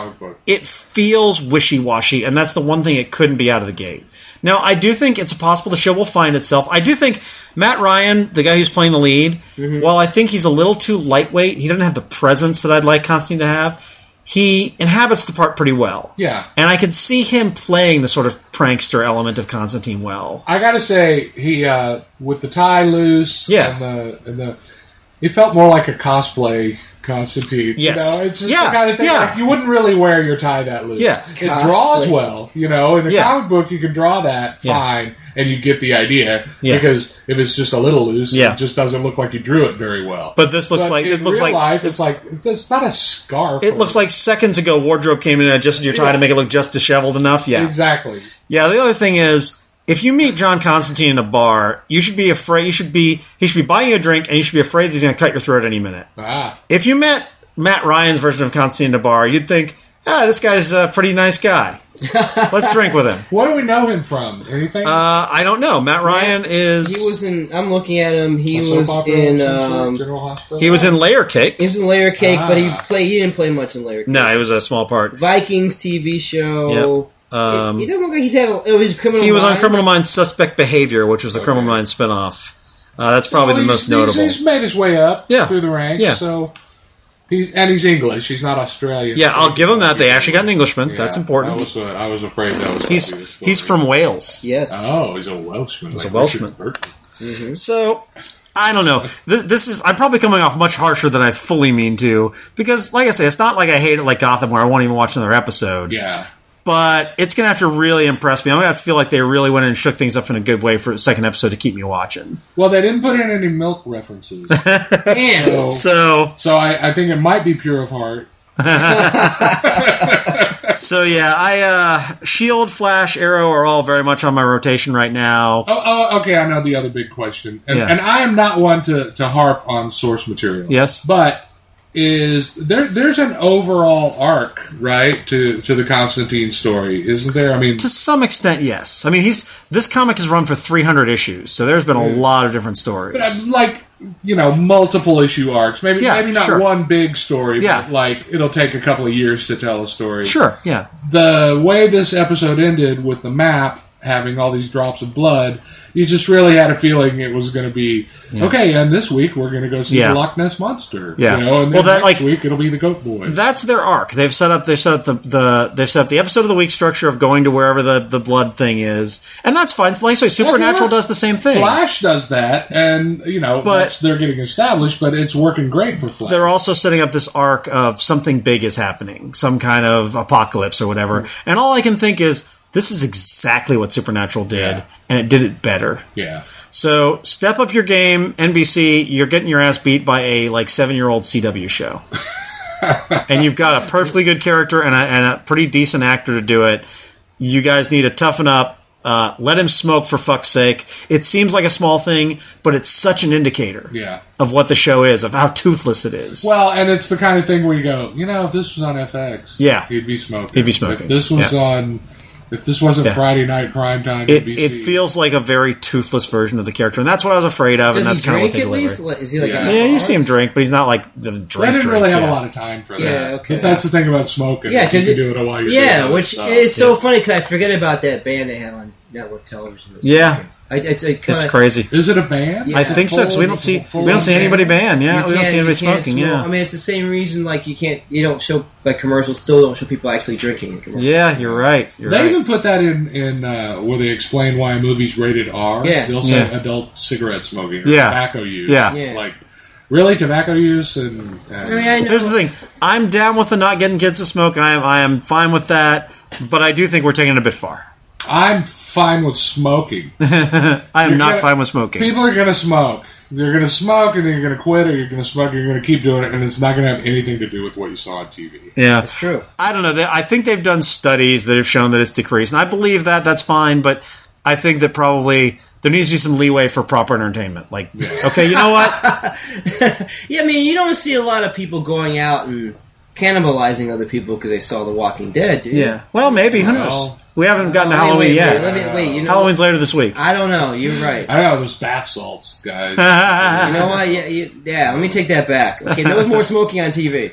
it feels wishy-washy, and that's the one thing it couldn't be out of the gate. Now, I do think it's possible the show will find itself. I do think Matt Ryan, the guy who's playing the lead, while I think he's a little too lightweight, he doesn't have the presence that I'd like Constantine to have. He inhabits the part pretty well. Yeah. And I can see him playing the sort of prankster element of Constantine well. I gotta say, he, with the tie loose, and he felt more like a cosplay Constantine. Yes. It's just the kind of thing, like, you wouldn't really wear your tie that loose. Yeah. It draws well, in a comic book you can draw that fine, and you get the idea, because if it's just a little loose, it just doesn't look like you drew it very well. But this looks like... in real life, it's not a scarf. It looks like seconds ago wardrobe came in and adjusted your tie to make it look just disheveled enough. Yeah. Exactly. Yeah, the other thing is, if you meet John Constantine in a bar, you should be afraid. He should be buying you a drink, and you should be afraid that he's going to cut your throat any minute. If you met Matt Ryan's version of Constantine in a bar, you'd think, this guy's a pretty nice guy. Let's drink with him. What do we know him from? Anything? I don't know. Matt Ryan is... He was in... I'm looking at him. He was in... General Hospital? He was in Layer Cake. He was in Layer Cake, but he didn't play much in Layer Cake. No, it was a small part. Vikings TV show. Yep. He doesn't look like he's had... It was Criminal Minds. He was on Criminal Minds Suspect Behavior, which was a Criminal Minds spinoff. That's probably the most notable. He's made his way up through the ranks, so... He's English. He's not Australian. Yeah, I'll give him that. They actually got an Englishman. Yeah, That's important. I was afraid that was. He's from Wales. Yes. Oh, he's a Welshman. He's a Welshman. Mm-hmm. So I don't know. This is. I'm probably coming off much harsher than I fully mean to, because, like I say, it's not like I hate it like Gotham, where I won't even watch another episode. Yeah. But it's going to have to really impress me. I'm going to have to feel like they really went in and shook things up in a good way for the second episode to keep me watching. Well, they didn't put in any milk references. Damn. So I think it might be pure of heart. So yeah, Shield, Flash, Arrow are all very much on my rotation right now. Oh, okay. I know the other big question, and I am not one to harp on source material. Yes, but there's an overall arc, right, to the Constantine story, isn't there? I mean, to some extent, yes. I mean, this comic has run for 300 issues, so there's been a lot of different stories. But like, multiple issue arcs. Maybe not one big story, but like it'll take a couple of years to tell a story. Sure, yeah. The way this episode ended with the map having all these drops of blood, you just really had a feeling it was going to be okay. And this week we're going to go see the Loch Ness Monster. Yeah. And then next week it'll be the Goat Boy. That's their arc. They've set up the episode of the week structure of going to wherever the blood thing is, and that's fine. Like I say, Supernatural does the same thing. Flash does that, and they're getting established, but it's working great for Flash. They're also setting up this arc of something big is happening, some kind of apocalypse or whatever, and all I can think is, this is exactly what Supernatural did, and it did it better. Yeah. So step up your game, NBC. You're getting your ass beat by a 7-year-old CW show, and you've got a perfectly good character and a pretty decent actor to do it. You guys need to toughen up. Let him smoke, for fuck's sake. It seems like a small thing, but it's such an indicator of what the show is, of how toothless it is. Well, and it's the kind of thing where you go, if this was on FX, he'd be smoking. If this was on... If this wasn't Friday night primetime, it feels like a very toothless version of the character, and that's what I was afraid of. Does and that's he drink kind of what they at least? Is he like you see him drink, but he's not like the drink. I didn't really have a lot of time for that. Yeah, okay. But that's the thing about smoking. Yeah, because you can do it while you're doing it. Which is so funny because I forget about that band they have on network television. Yeah. It's crazy. Is it a band? Yeah. I think so, because we don't see anybody ban. Yeah, we don't see anybody smoking. Yeah, I mean, it's the same reason. Like you don't show commercials. Still don't show people actually drinking in commercials. Yeah, you're right. They even put that in where they explain why a movie's rated R. Yeah, they'll say adult cigarette smoking or tobacco use. Yeah, it's like really tobacco use. And here's the thing: I'm down with the not getting kids to smoke. I am fine with that, but I do think we're taking it a bit far. I'm fine with smoking. I am not fine with smoking. People are going to smoke. They're going to smoke, and then you're going to quit, or you're going to smoke, and you're going to keep doing it, and it's not going to have anything to do with what you saw on TV. Yeah. That's true. I don't know. I think they've done studies that have shown that it's decreased, and I believe that. That's fine, but I think that probably there needs to be some leeway for proper entertainment. Like, okay, you know what? Yeah, I mean, you don't see a lot of people going out and cannibalizing other people because they saw The Walking Dead, do you? Yeah. Well, maybe. Who knows? We haven't gotten to Halloween yet. Halloween's later this week. I don't know. You're right. I know those bath salts, guys. You know what? Yeah. Let me take that back. Okay, no more smoking on TV.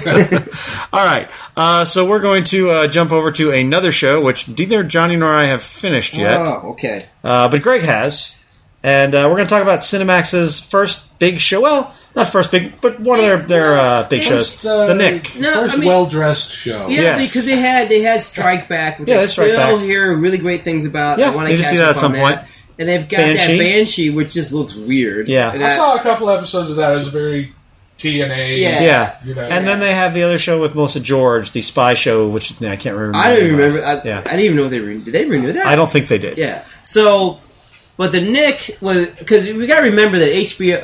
All right. So we're going to jump over to another show, which neither Johnny nor I have finished yet. Oh, okay. But Greg has, and we're going to talk about Cinemax's first big show. Well, not first big, but one of their big shows, The Nick. First well-dressed show. Yeah, because they had Strike Back, which I still hear really great things about. Yeah, I want to see that at some point. And they've got that Banshee, which just looks weird. Yeah. I saw a couple episodes of that. It was very TNA. Yeah. And then they have the other show with Melissa George, the spy show, which I can't remember. I don't remember. I didn't even know if did they renew that? I don't think they did. Yeah. So... But The Nick was... Because we got to remember that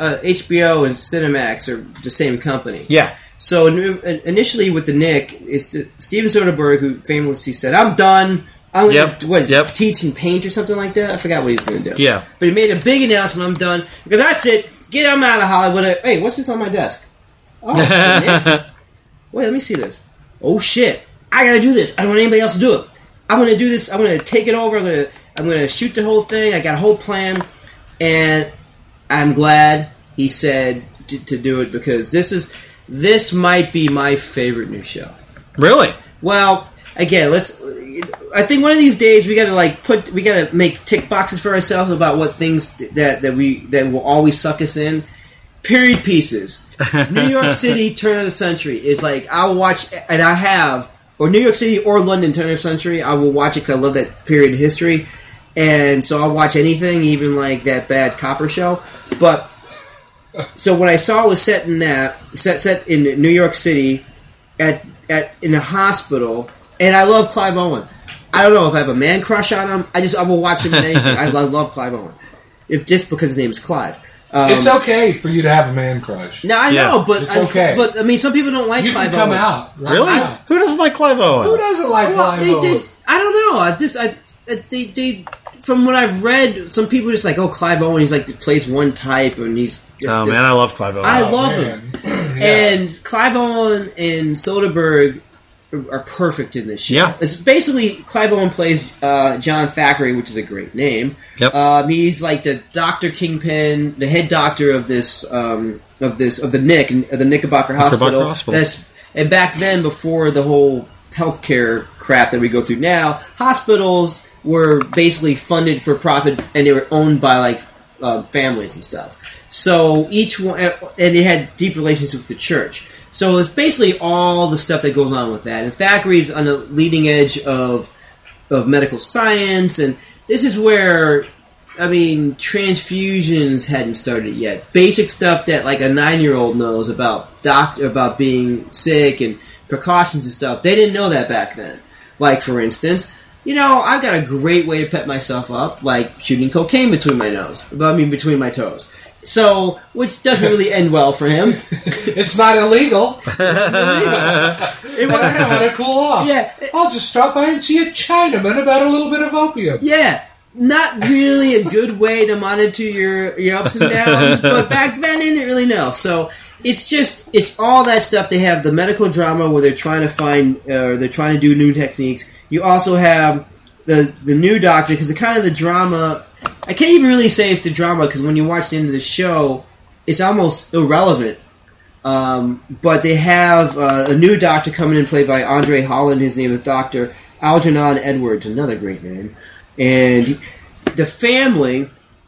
HBO and Cinemax are the same company. Yeah. So initially with The Nick, it's Steven Soderbergh, who famously said, I'm done. I'm going to teach and paint or something like that. I forgot what he was going to do. Yeah. But he made a big announcement, I'm done. Because that's it. I'm out of Hollywood. Hey, what's this on my desk? Oh, The Nick. Wait, let me see this. Oh, shit. I got to do this. I don't want anybody else to do it. I'm going to do this. I'm going to take it over. I'm going to shoot the whole thing. I got a whole plan, and I'm glad he said to do it because this might be my favorite new show. Really? Well, again, I think one of these days we got to make tick boxes for ourselves about what things that will always suck us in, period pieces. New York City, turn of the century is like I will watch, and I have, or New York City or London, turn of the century. I will watch it because I love that period in history, and so I'll watch anything, even like that bad Copper show. But so what I saw was set in New York City in a hospital, and I love Clive Owen. I don't know if I have a man crush on him. I will watch him in anything. I love Clive Owen, just because his name is Clive. It's okay for you to have a man crush. No, I know, but it's okay. But I mean, some people don't like Clive Owen. You can come out. Right? Really? Who doesn't like Clive Owen? Who doesn't like Clive Owen? I don't know. They from what I've read, some people are just like, oh, Clive Owen, he's like plays one type, and he's just, man, I love Clive Owen. I love him. Yeah. And Clive Owen and Soderbergh are perfect in this show. Yeah. It's basically Clive Owen plays John Thackeray, which is a great name. Yep. He's like the Dr. Kingpin, the head doctor of the Knickerbocker Hospital. And back then, before the whole healthcare crap that we go through now, hospitals were basically funded for profit, and they were owned by like families and stuff. So each one, and they had deep relationships with the church. So it's basically all the stuff that goes on with that. And Thackeray's on the leading edge of medical science, and this is where, I mean, transfusions hadn't started yet. Basic stuff that like a 9-year-old knows about being sick and precautions and stuff. They didn't know that back then. Like, for instance, I've got a great way to pep myself up, like shooting cocaine between my toes. So, which doesn't really end well for him. It's not illegal. It would have to cool off. Yeah. I'll just stop by and see a Chinaman about a little bit of opium. Yeah. Not really a good way to monitor your ups and downs, but back then they didn't really know. So, it's all that stuff. They have the medical drama where they're trying to do new techniques. You also have the new doctor, because the drama, I can't even really say it's the drama, because when you watch the end of the show, it's almost irrelevant. But they have a new doctor coming in, played by Andre Holland. His name is Dr. Algernon Edwards, another great name. And the family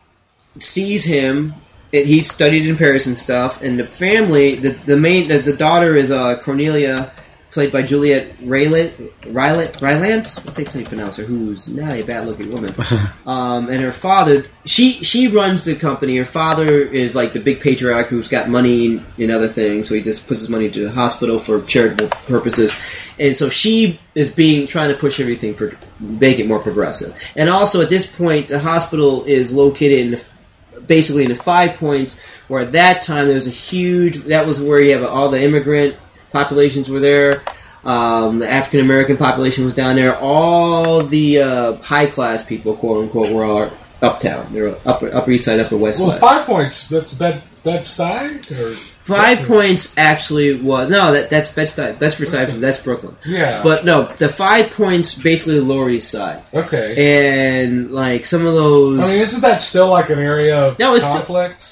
sees him, and he studied in Paris and stuff, and the family, the daughter is Cornelia, played by Juliette Rylance, I think that's how you pronounce her, who's not a bad-looking woman. And her father, she runs the company. Her father is like the big patriarch who's got money and other things, so he just puts his money to the hospital for charitable purposes. And so she is trying to push everything for make it more progressive. And also at this point, the hospital is located basically in the 5 Points, where at that time there was that was where you have all the immigrant populations were there. The African American population was down there. All the high class people, quote unquote, were all uptown. They were Upper East Side, Upper West Side. Well, 5 Points. That's Bed-Stuy? 5 Points actually was that's Bed-Stuy. Bedford-Stuyvesant. That's Brooklyn. Yeah. But no, the 5 Points basically the Lower East Side. Okay. And like some of those. I mean, isn't that still like an area of conflict?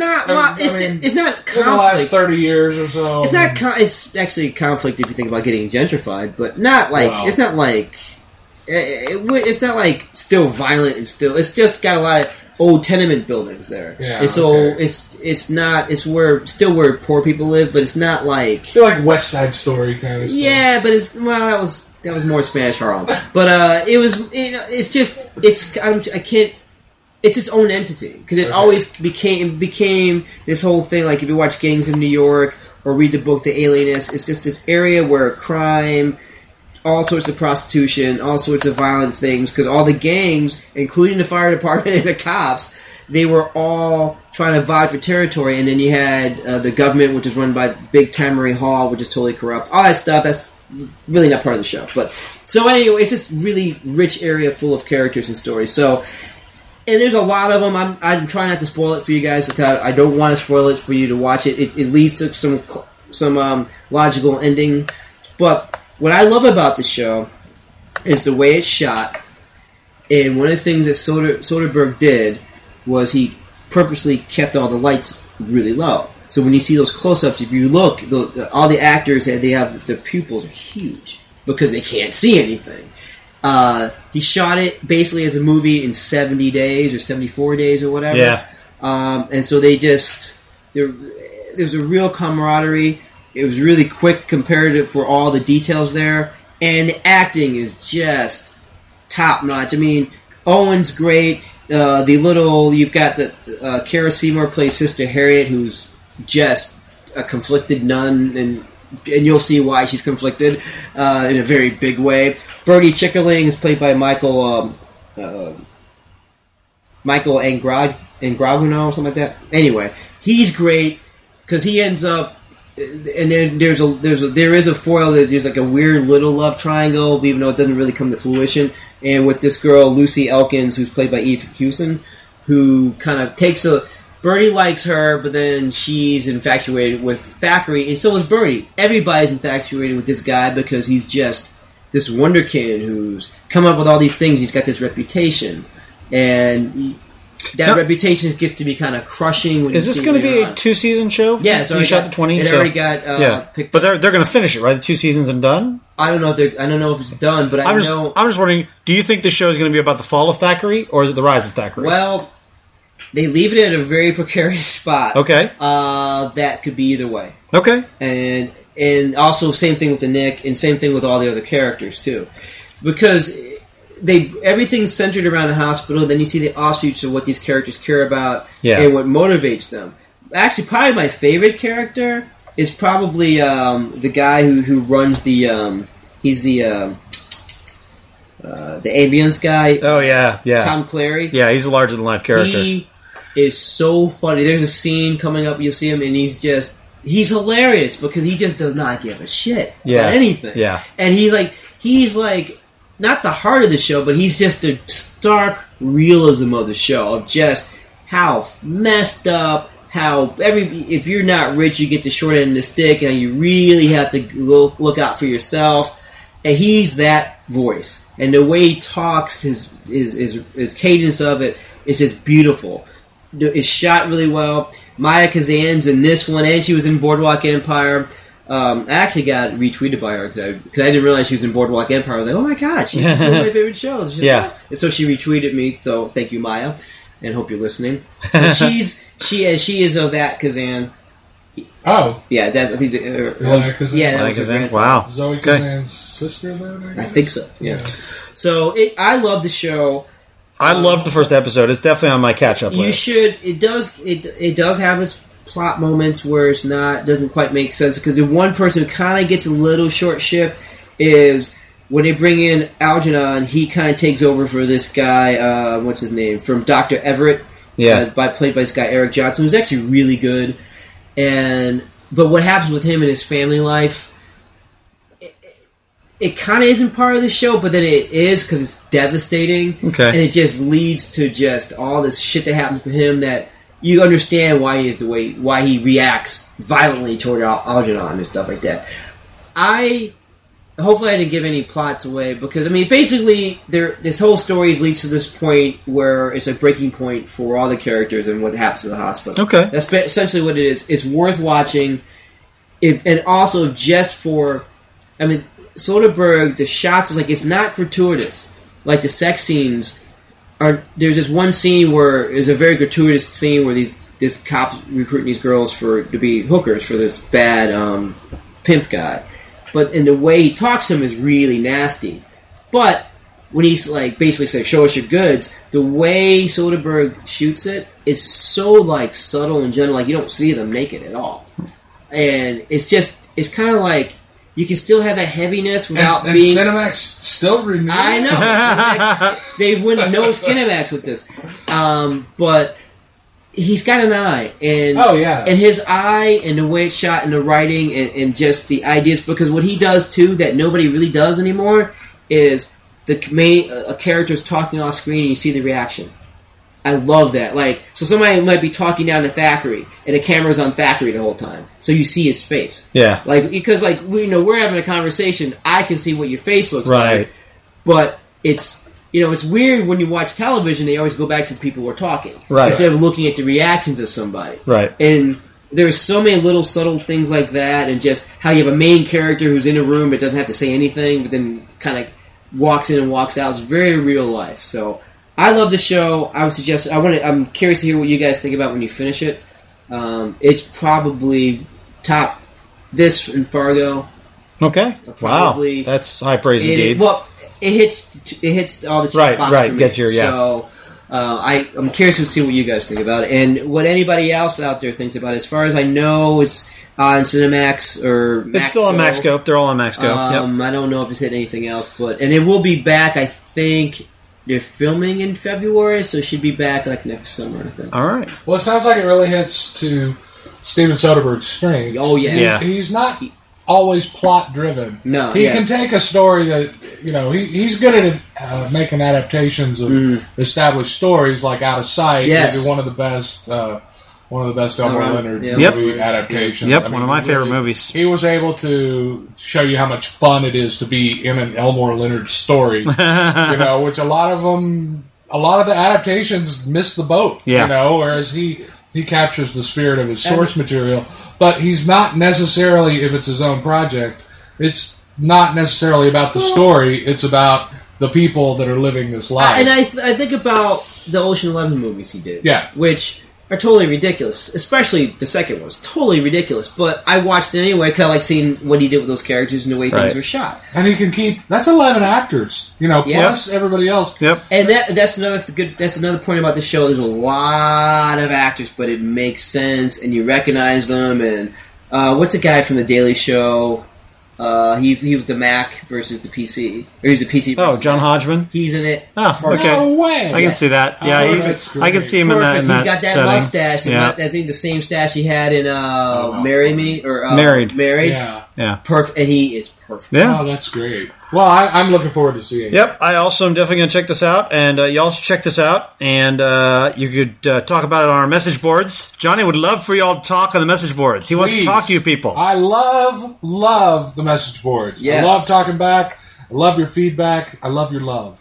It's not conflict. In the last 30 years or so. It's not. It's actually conflict if you think about getting gentrified, but not like it's not like it's not like still violent and still. It's just got a lot of old tenement buildings there, and so it's not. It's where poor people live, but it's not like. I feel like West Side Story kind of stuff. Yeah, but that was more Spanish Harlem, but it was. It's just I can't. It's its own entity, because it always became this whole thing. Like if you watch Gangs of New York or read the book The Alienist, it's just this area where crime, all sorts of prostitution, all sorts of violent things, because all the gangs, including the fire department and the cops, they were all trying to vie for territory. And then you had the government, which is run by Big Tammany Hall, which is totally corrupt. All that stuff, that's really not part of the show. But so anyway, it's this really rich area full of characters and stories. So. And there's a lot of them. I'm trying not to spoil it for you guys, because I don't want to spoil it for you to watch it. It leads to some logical ending. But what I love about the show is the way it's shot. And one of the things that Soderbergh did was he purposely kept all the lights really low. So when you see those close-ups, if you look, all the actors, their pupils are huge because they can't see anything. He shot it basically as a movie in 70 days or 74 days or whatever. Yeah. And so they just There's a real camaraderie. It was really quick comparative for all the details there, and the acting is just top notch. I mean, Owen's great. You've got the Cara Seymour plays Sister Harriet, who's just a conflicted nun, and you'll see why she's conflicted in a very big way. Bertie Chickerling is played by Michael Angraguno or something like that. Anyway, he's great because he ends up, and then there is a foil that there's like a weird little love triangle, even though it doesn't really come to fruition. And with this girl Lucy Elkins, who's played by Eve Hewson, who kind of Bertie likes her, but then she's infatuated with Thackeray, and so is Bertie. Everybody's infatuated with this guy because he's just this wonderkid who's come up with all these things. He's got this reputation, and that reputation gets to be kind of crushing. Is this going to be a 2-season show? Yeah, so you shot the 20. It already got picked. But they're going to finish it, right? The 2 seasons and done. I don't know if it's done, but I'm just wondering. Do you think the show is going to be about the fall of Thackeray, or is it the rise of Thackeray? Well, they leave it at a very precarious spot. Okay. That could be either way. Okay. And also same thing with the Nick, and same thing with all the other characters too, because everything's centered around the hospital. Then you see the offshoots of what these characters care about and what motivates them. Actually, probably my favorite character is probably the guy who runs the he's the ambulance guy. Oh yeah. Tom Clary. Yeah, he's a larger than life character. He is so funny. There's a scene coming up. You'll see him, and he's hilarious because he just does not give a shit about anything. Yeah, and he's like not the heart of the show, but he's just the stark realism of the show of just how messed up. How if you're not rich, you get the short end of the stick, and you really have to look out for yourself. And he's that voice, and the way he talks, his cadence of it is just beautiful. It's shot really well. Maya Kazan's in this one, and she was in Boardwalk Empire. I actually got retweeted by her because I didn't realize she was in Boardwalk Empire. I was like, oh my god, she's one of my favorite shows. And so she retweeted me. So thank you, Maya, and hope you're listening. She is of that Kazan. Oh, yeah, that I think. That was her grandfather. Wow, Zoe Kazan's sister. Then I think so. Yeah. So I love the show. I loved the first episode. It's definitely on my catch-up list. You should. It does have its plot moments where it's doesn't quite make sense, because the one person who kind of gets a little short shift is when they bring in Algernon. He kind of takes over for this guy. What's his name? From Dr. Everett. Yeah, played by this guy Eric Johnson, who's actually really good. But what happens with him in his family life? It kind of isn't part of the show, but then it is because it's devastating. Okay. And it just leads to just all this shit that happens to him that you understand why he is why he reacts violently toward Algernon and stuff like that. Hopefully I didn't give any plots away, because, I mean, basically, this whole story leads to this point where it's a breaking point for all the characters and what happens to the hospital. Okay. That's essentially what it is. It's worth watching. And also, just for, I mean, Soderbergh, the shots, it's not gratuitous. Like, the sex scenes there's this one scene where, there's a very gratuitous scene where this cop's recruiting these girls to be hookers for this bad pimp guy. But in the way he talks to them is really nasty. But when he's basically saying, "Show us your goods," the way Soderbergh shoots it is so subtle and gentle. You don't see them naked at all, and it's kind of like you can still have that heaviness without and being. Cinemax still renewed. I know they wouldn't know Cinemax with this, but. He's got an eye, and and his eye, and the way it's shot, and the writing, and just the ideas. Because what he does too, that nobody really does anymore, is a character's talking off screen, and you see the reaction. I love that. So somebody might be talking down to Thackeray, and the camera's on Thackeray the whole time, so you see his face. Yeah, because we're having a conversation, I can see what your face looks like, but it's. It's weird when you watch television, they always go back to the people who are talking. Right. Instead of looking at the reactions of somebody. Right. And there's so many little subtle things like that, and just how you have a main character who's in a room but doesn't have to say anything, but then kind of walks in and walks out. It's very real life. So I love the show. I would suggest, I'm curious to hear what you guys think about when you finish it. It's probably top this and Fargo. Okay. Probably, wow. That's high praise indeed. It hits all the check boxes for me. Gets your, yeah. So I'm curious to see what you guys think about it and what anybody else out there thinks about it. As far as I know, it's on Cinemax or Max it's still on Maxscope. They're all on Maxscope. Yep. I don't know if it's hit anything else, and it will be back. I think they're filming in February, so it should be back like next summer. I think. All right. Well, it sounds like it really hits to Steven Soderbergh's strengths. Oh yeah. He's not always plot driven. No, he can take a story that he's good at making adaptations of established stories, like Out of Sight. Yes. One of the best Elmore Leonard movie adaptations. Yep, one of my favorite movies. He was able to show you how much fun it is to be in an Elmore Leonard story. Which a lot of the adaptations miss the boat. Yeah. Whereas he captures the spirit of his source material. But he's not necessarily, if it's his own project, it's not necessarily about the story. It's about the people that are living this life. And I think about the Ocean 11 movies he did. Yeah. Which are totally ridiculous. Especially the second one was totally ridiculous. But I watched it anyway because I like seeing what he did with those characters and the way things were shot. And he can keep... That's 11 actors. Plus everybody else. Yep. And that's another point about the show. There's a lot of actors, but it makes sense and you recognize them. And what's the guy from The Daily Show? He was the Mac versus the PC. Or he was the PC. Oh, John Hodgman? He's in it. Oh, okay. No way. I can see that. Yeah, I can see him in that He's got that setting. mustache. Yeah. I think the same stash he had in Marry Me or Married. Yeah. Perfect, and he is perfect. Yeah. Oh, that's great. Well, I'm looking forward to seeing it. Yep, I also am definitely going to check this out, and y'all should check this out, and you could talk about it on our message boards. Johnny would love for y'all to talk on the message boards. He wants to talk to you people. I love the message boards. Yes. I love talking back. I love your feedback. I love your love.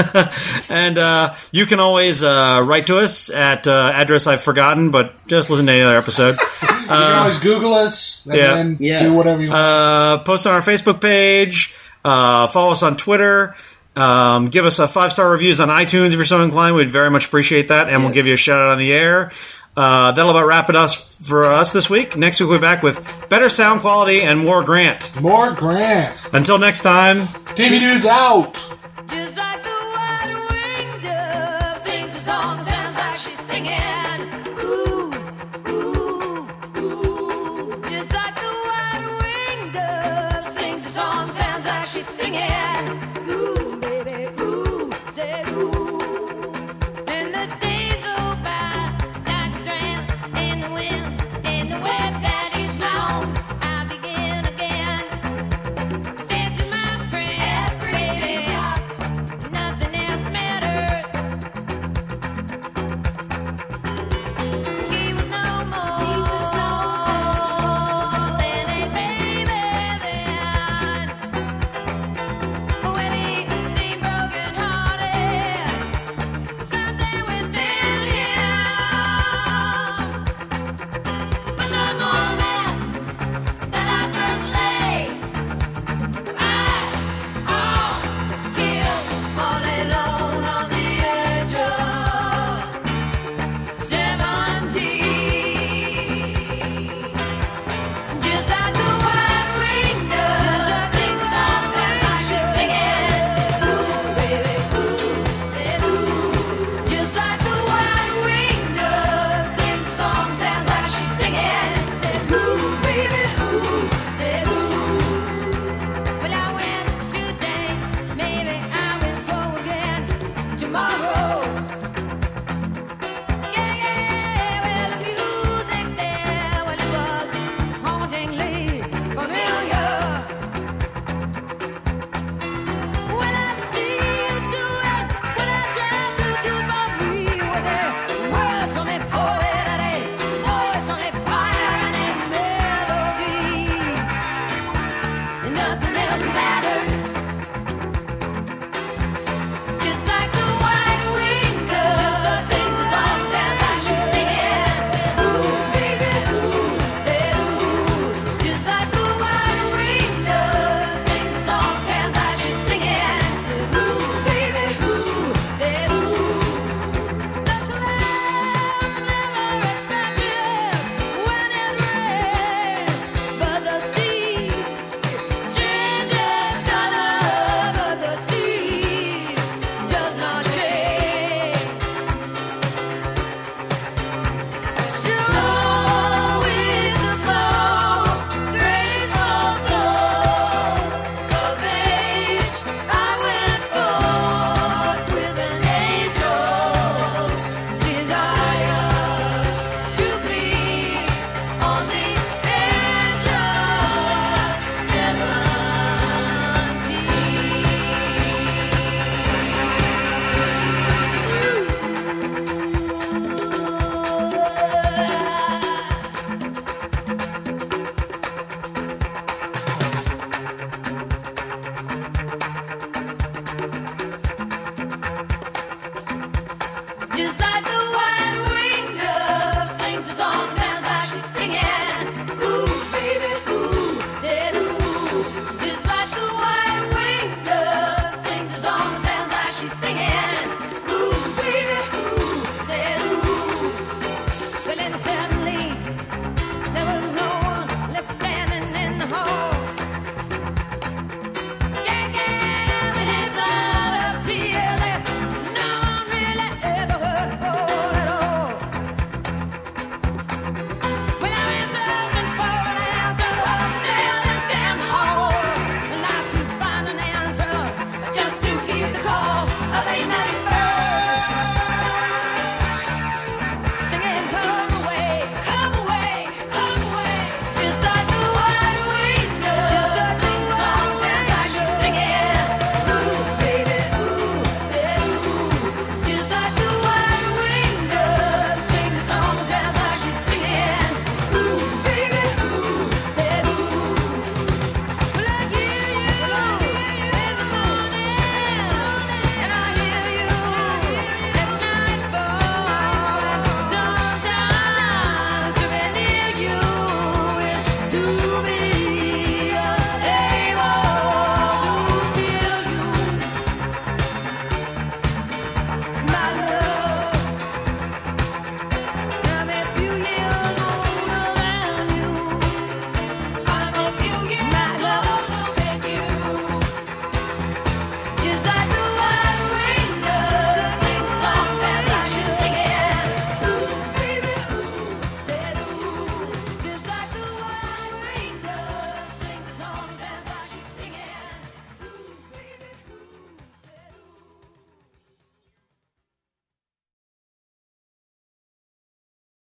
And you can always write to us at address I've forgotten, but just listen to any other episode. You can always Google us and then do whatever you want. Post on our Facebook page. Follow us on Twitter. Give us a 5-star reviews on iTunes if you're so inclined. We'd very much appreciate that, and we'll give you a shout out on the air. That'll about wrap it up for us this week. Next week we'll be back with better sound quality and more Grant. More Grant. Until next time, TV Dudes out. Just like the white-winged dove sings a song, sounds like she's singing. Ooh, ooh, ooh. Just like the white-winged dove sings a song, sounds like she's singing. Ooh, baby, ooh, said ooh. And the days go by like a strand in the wind.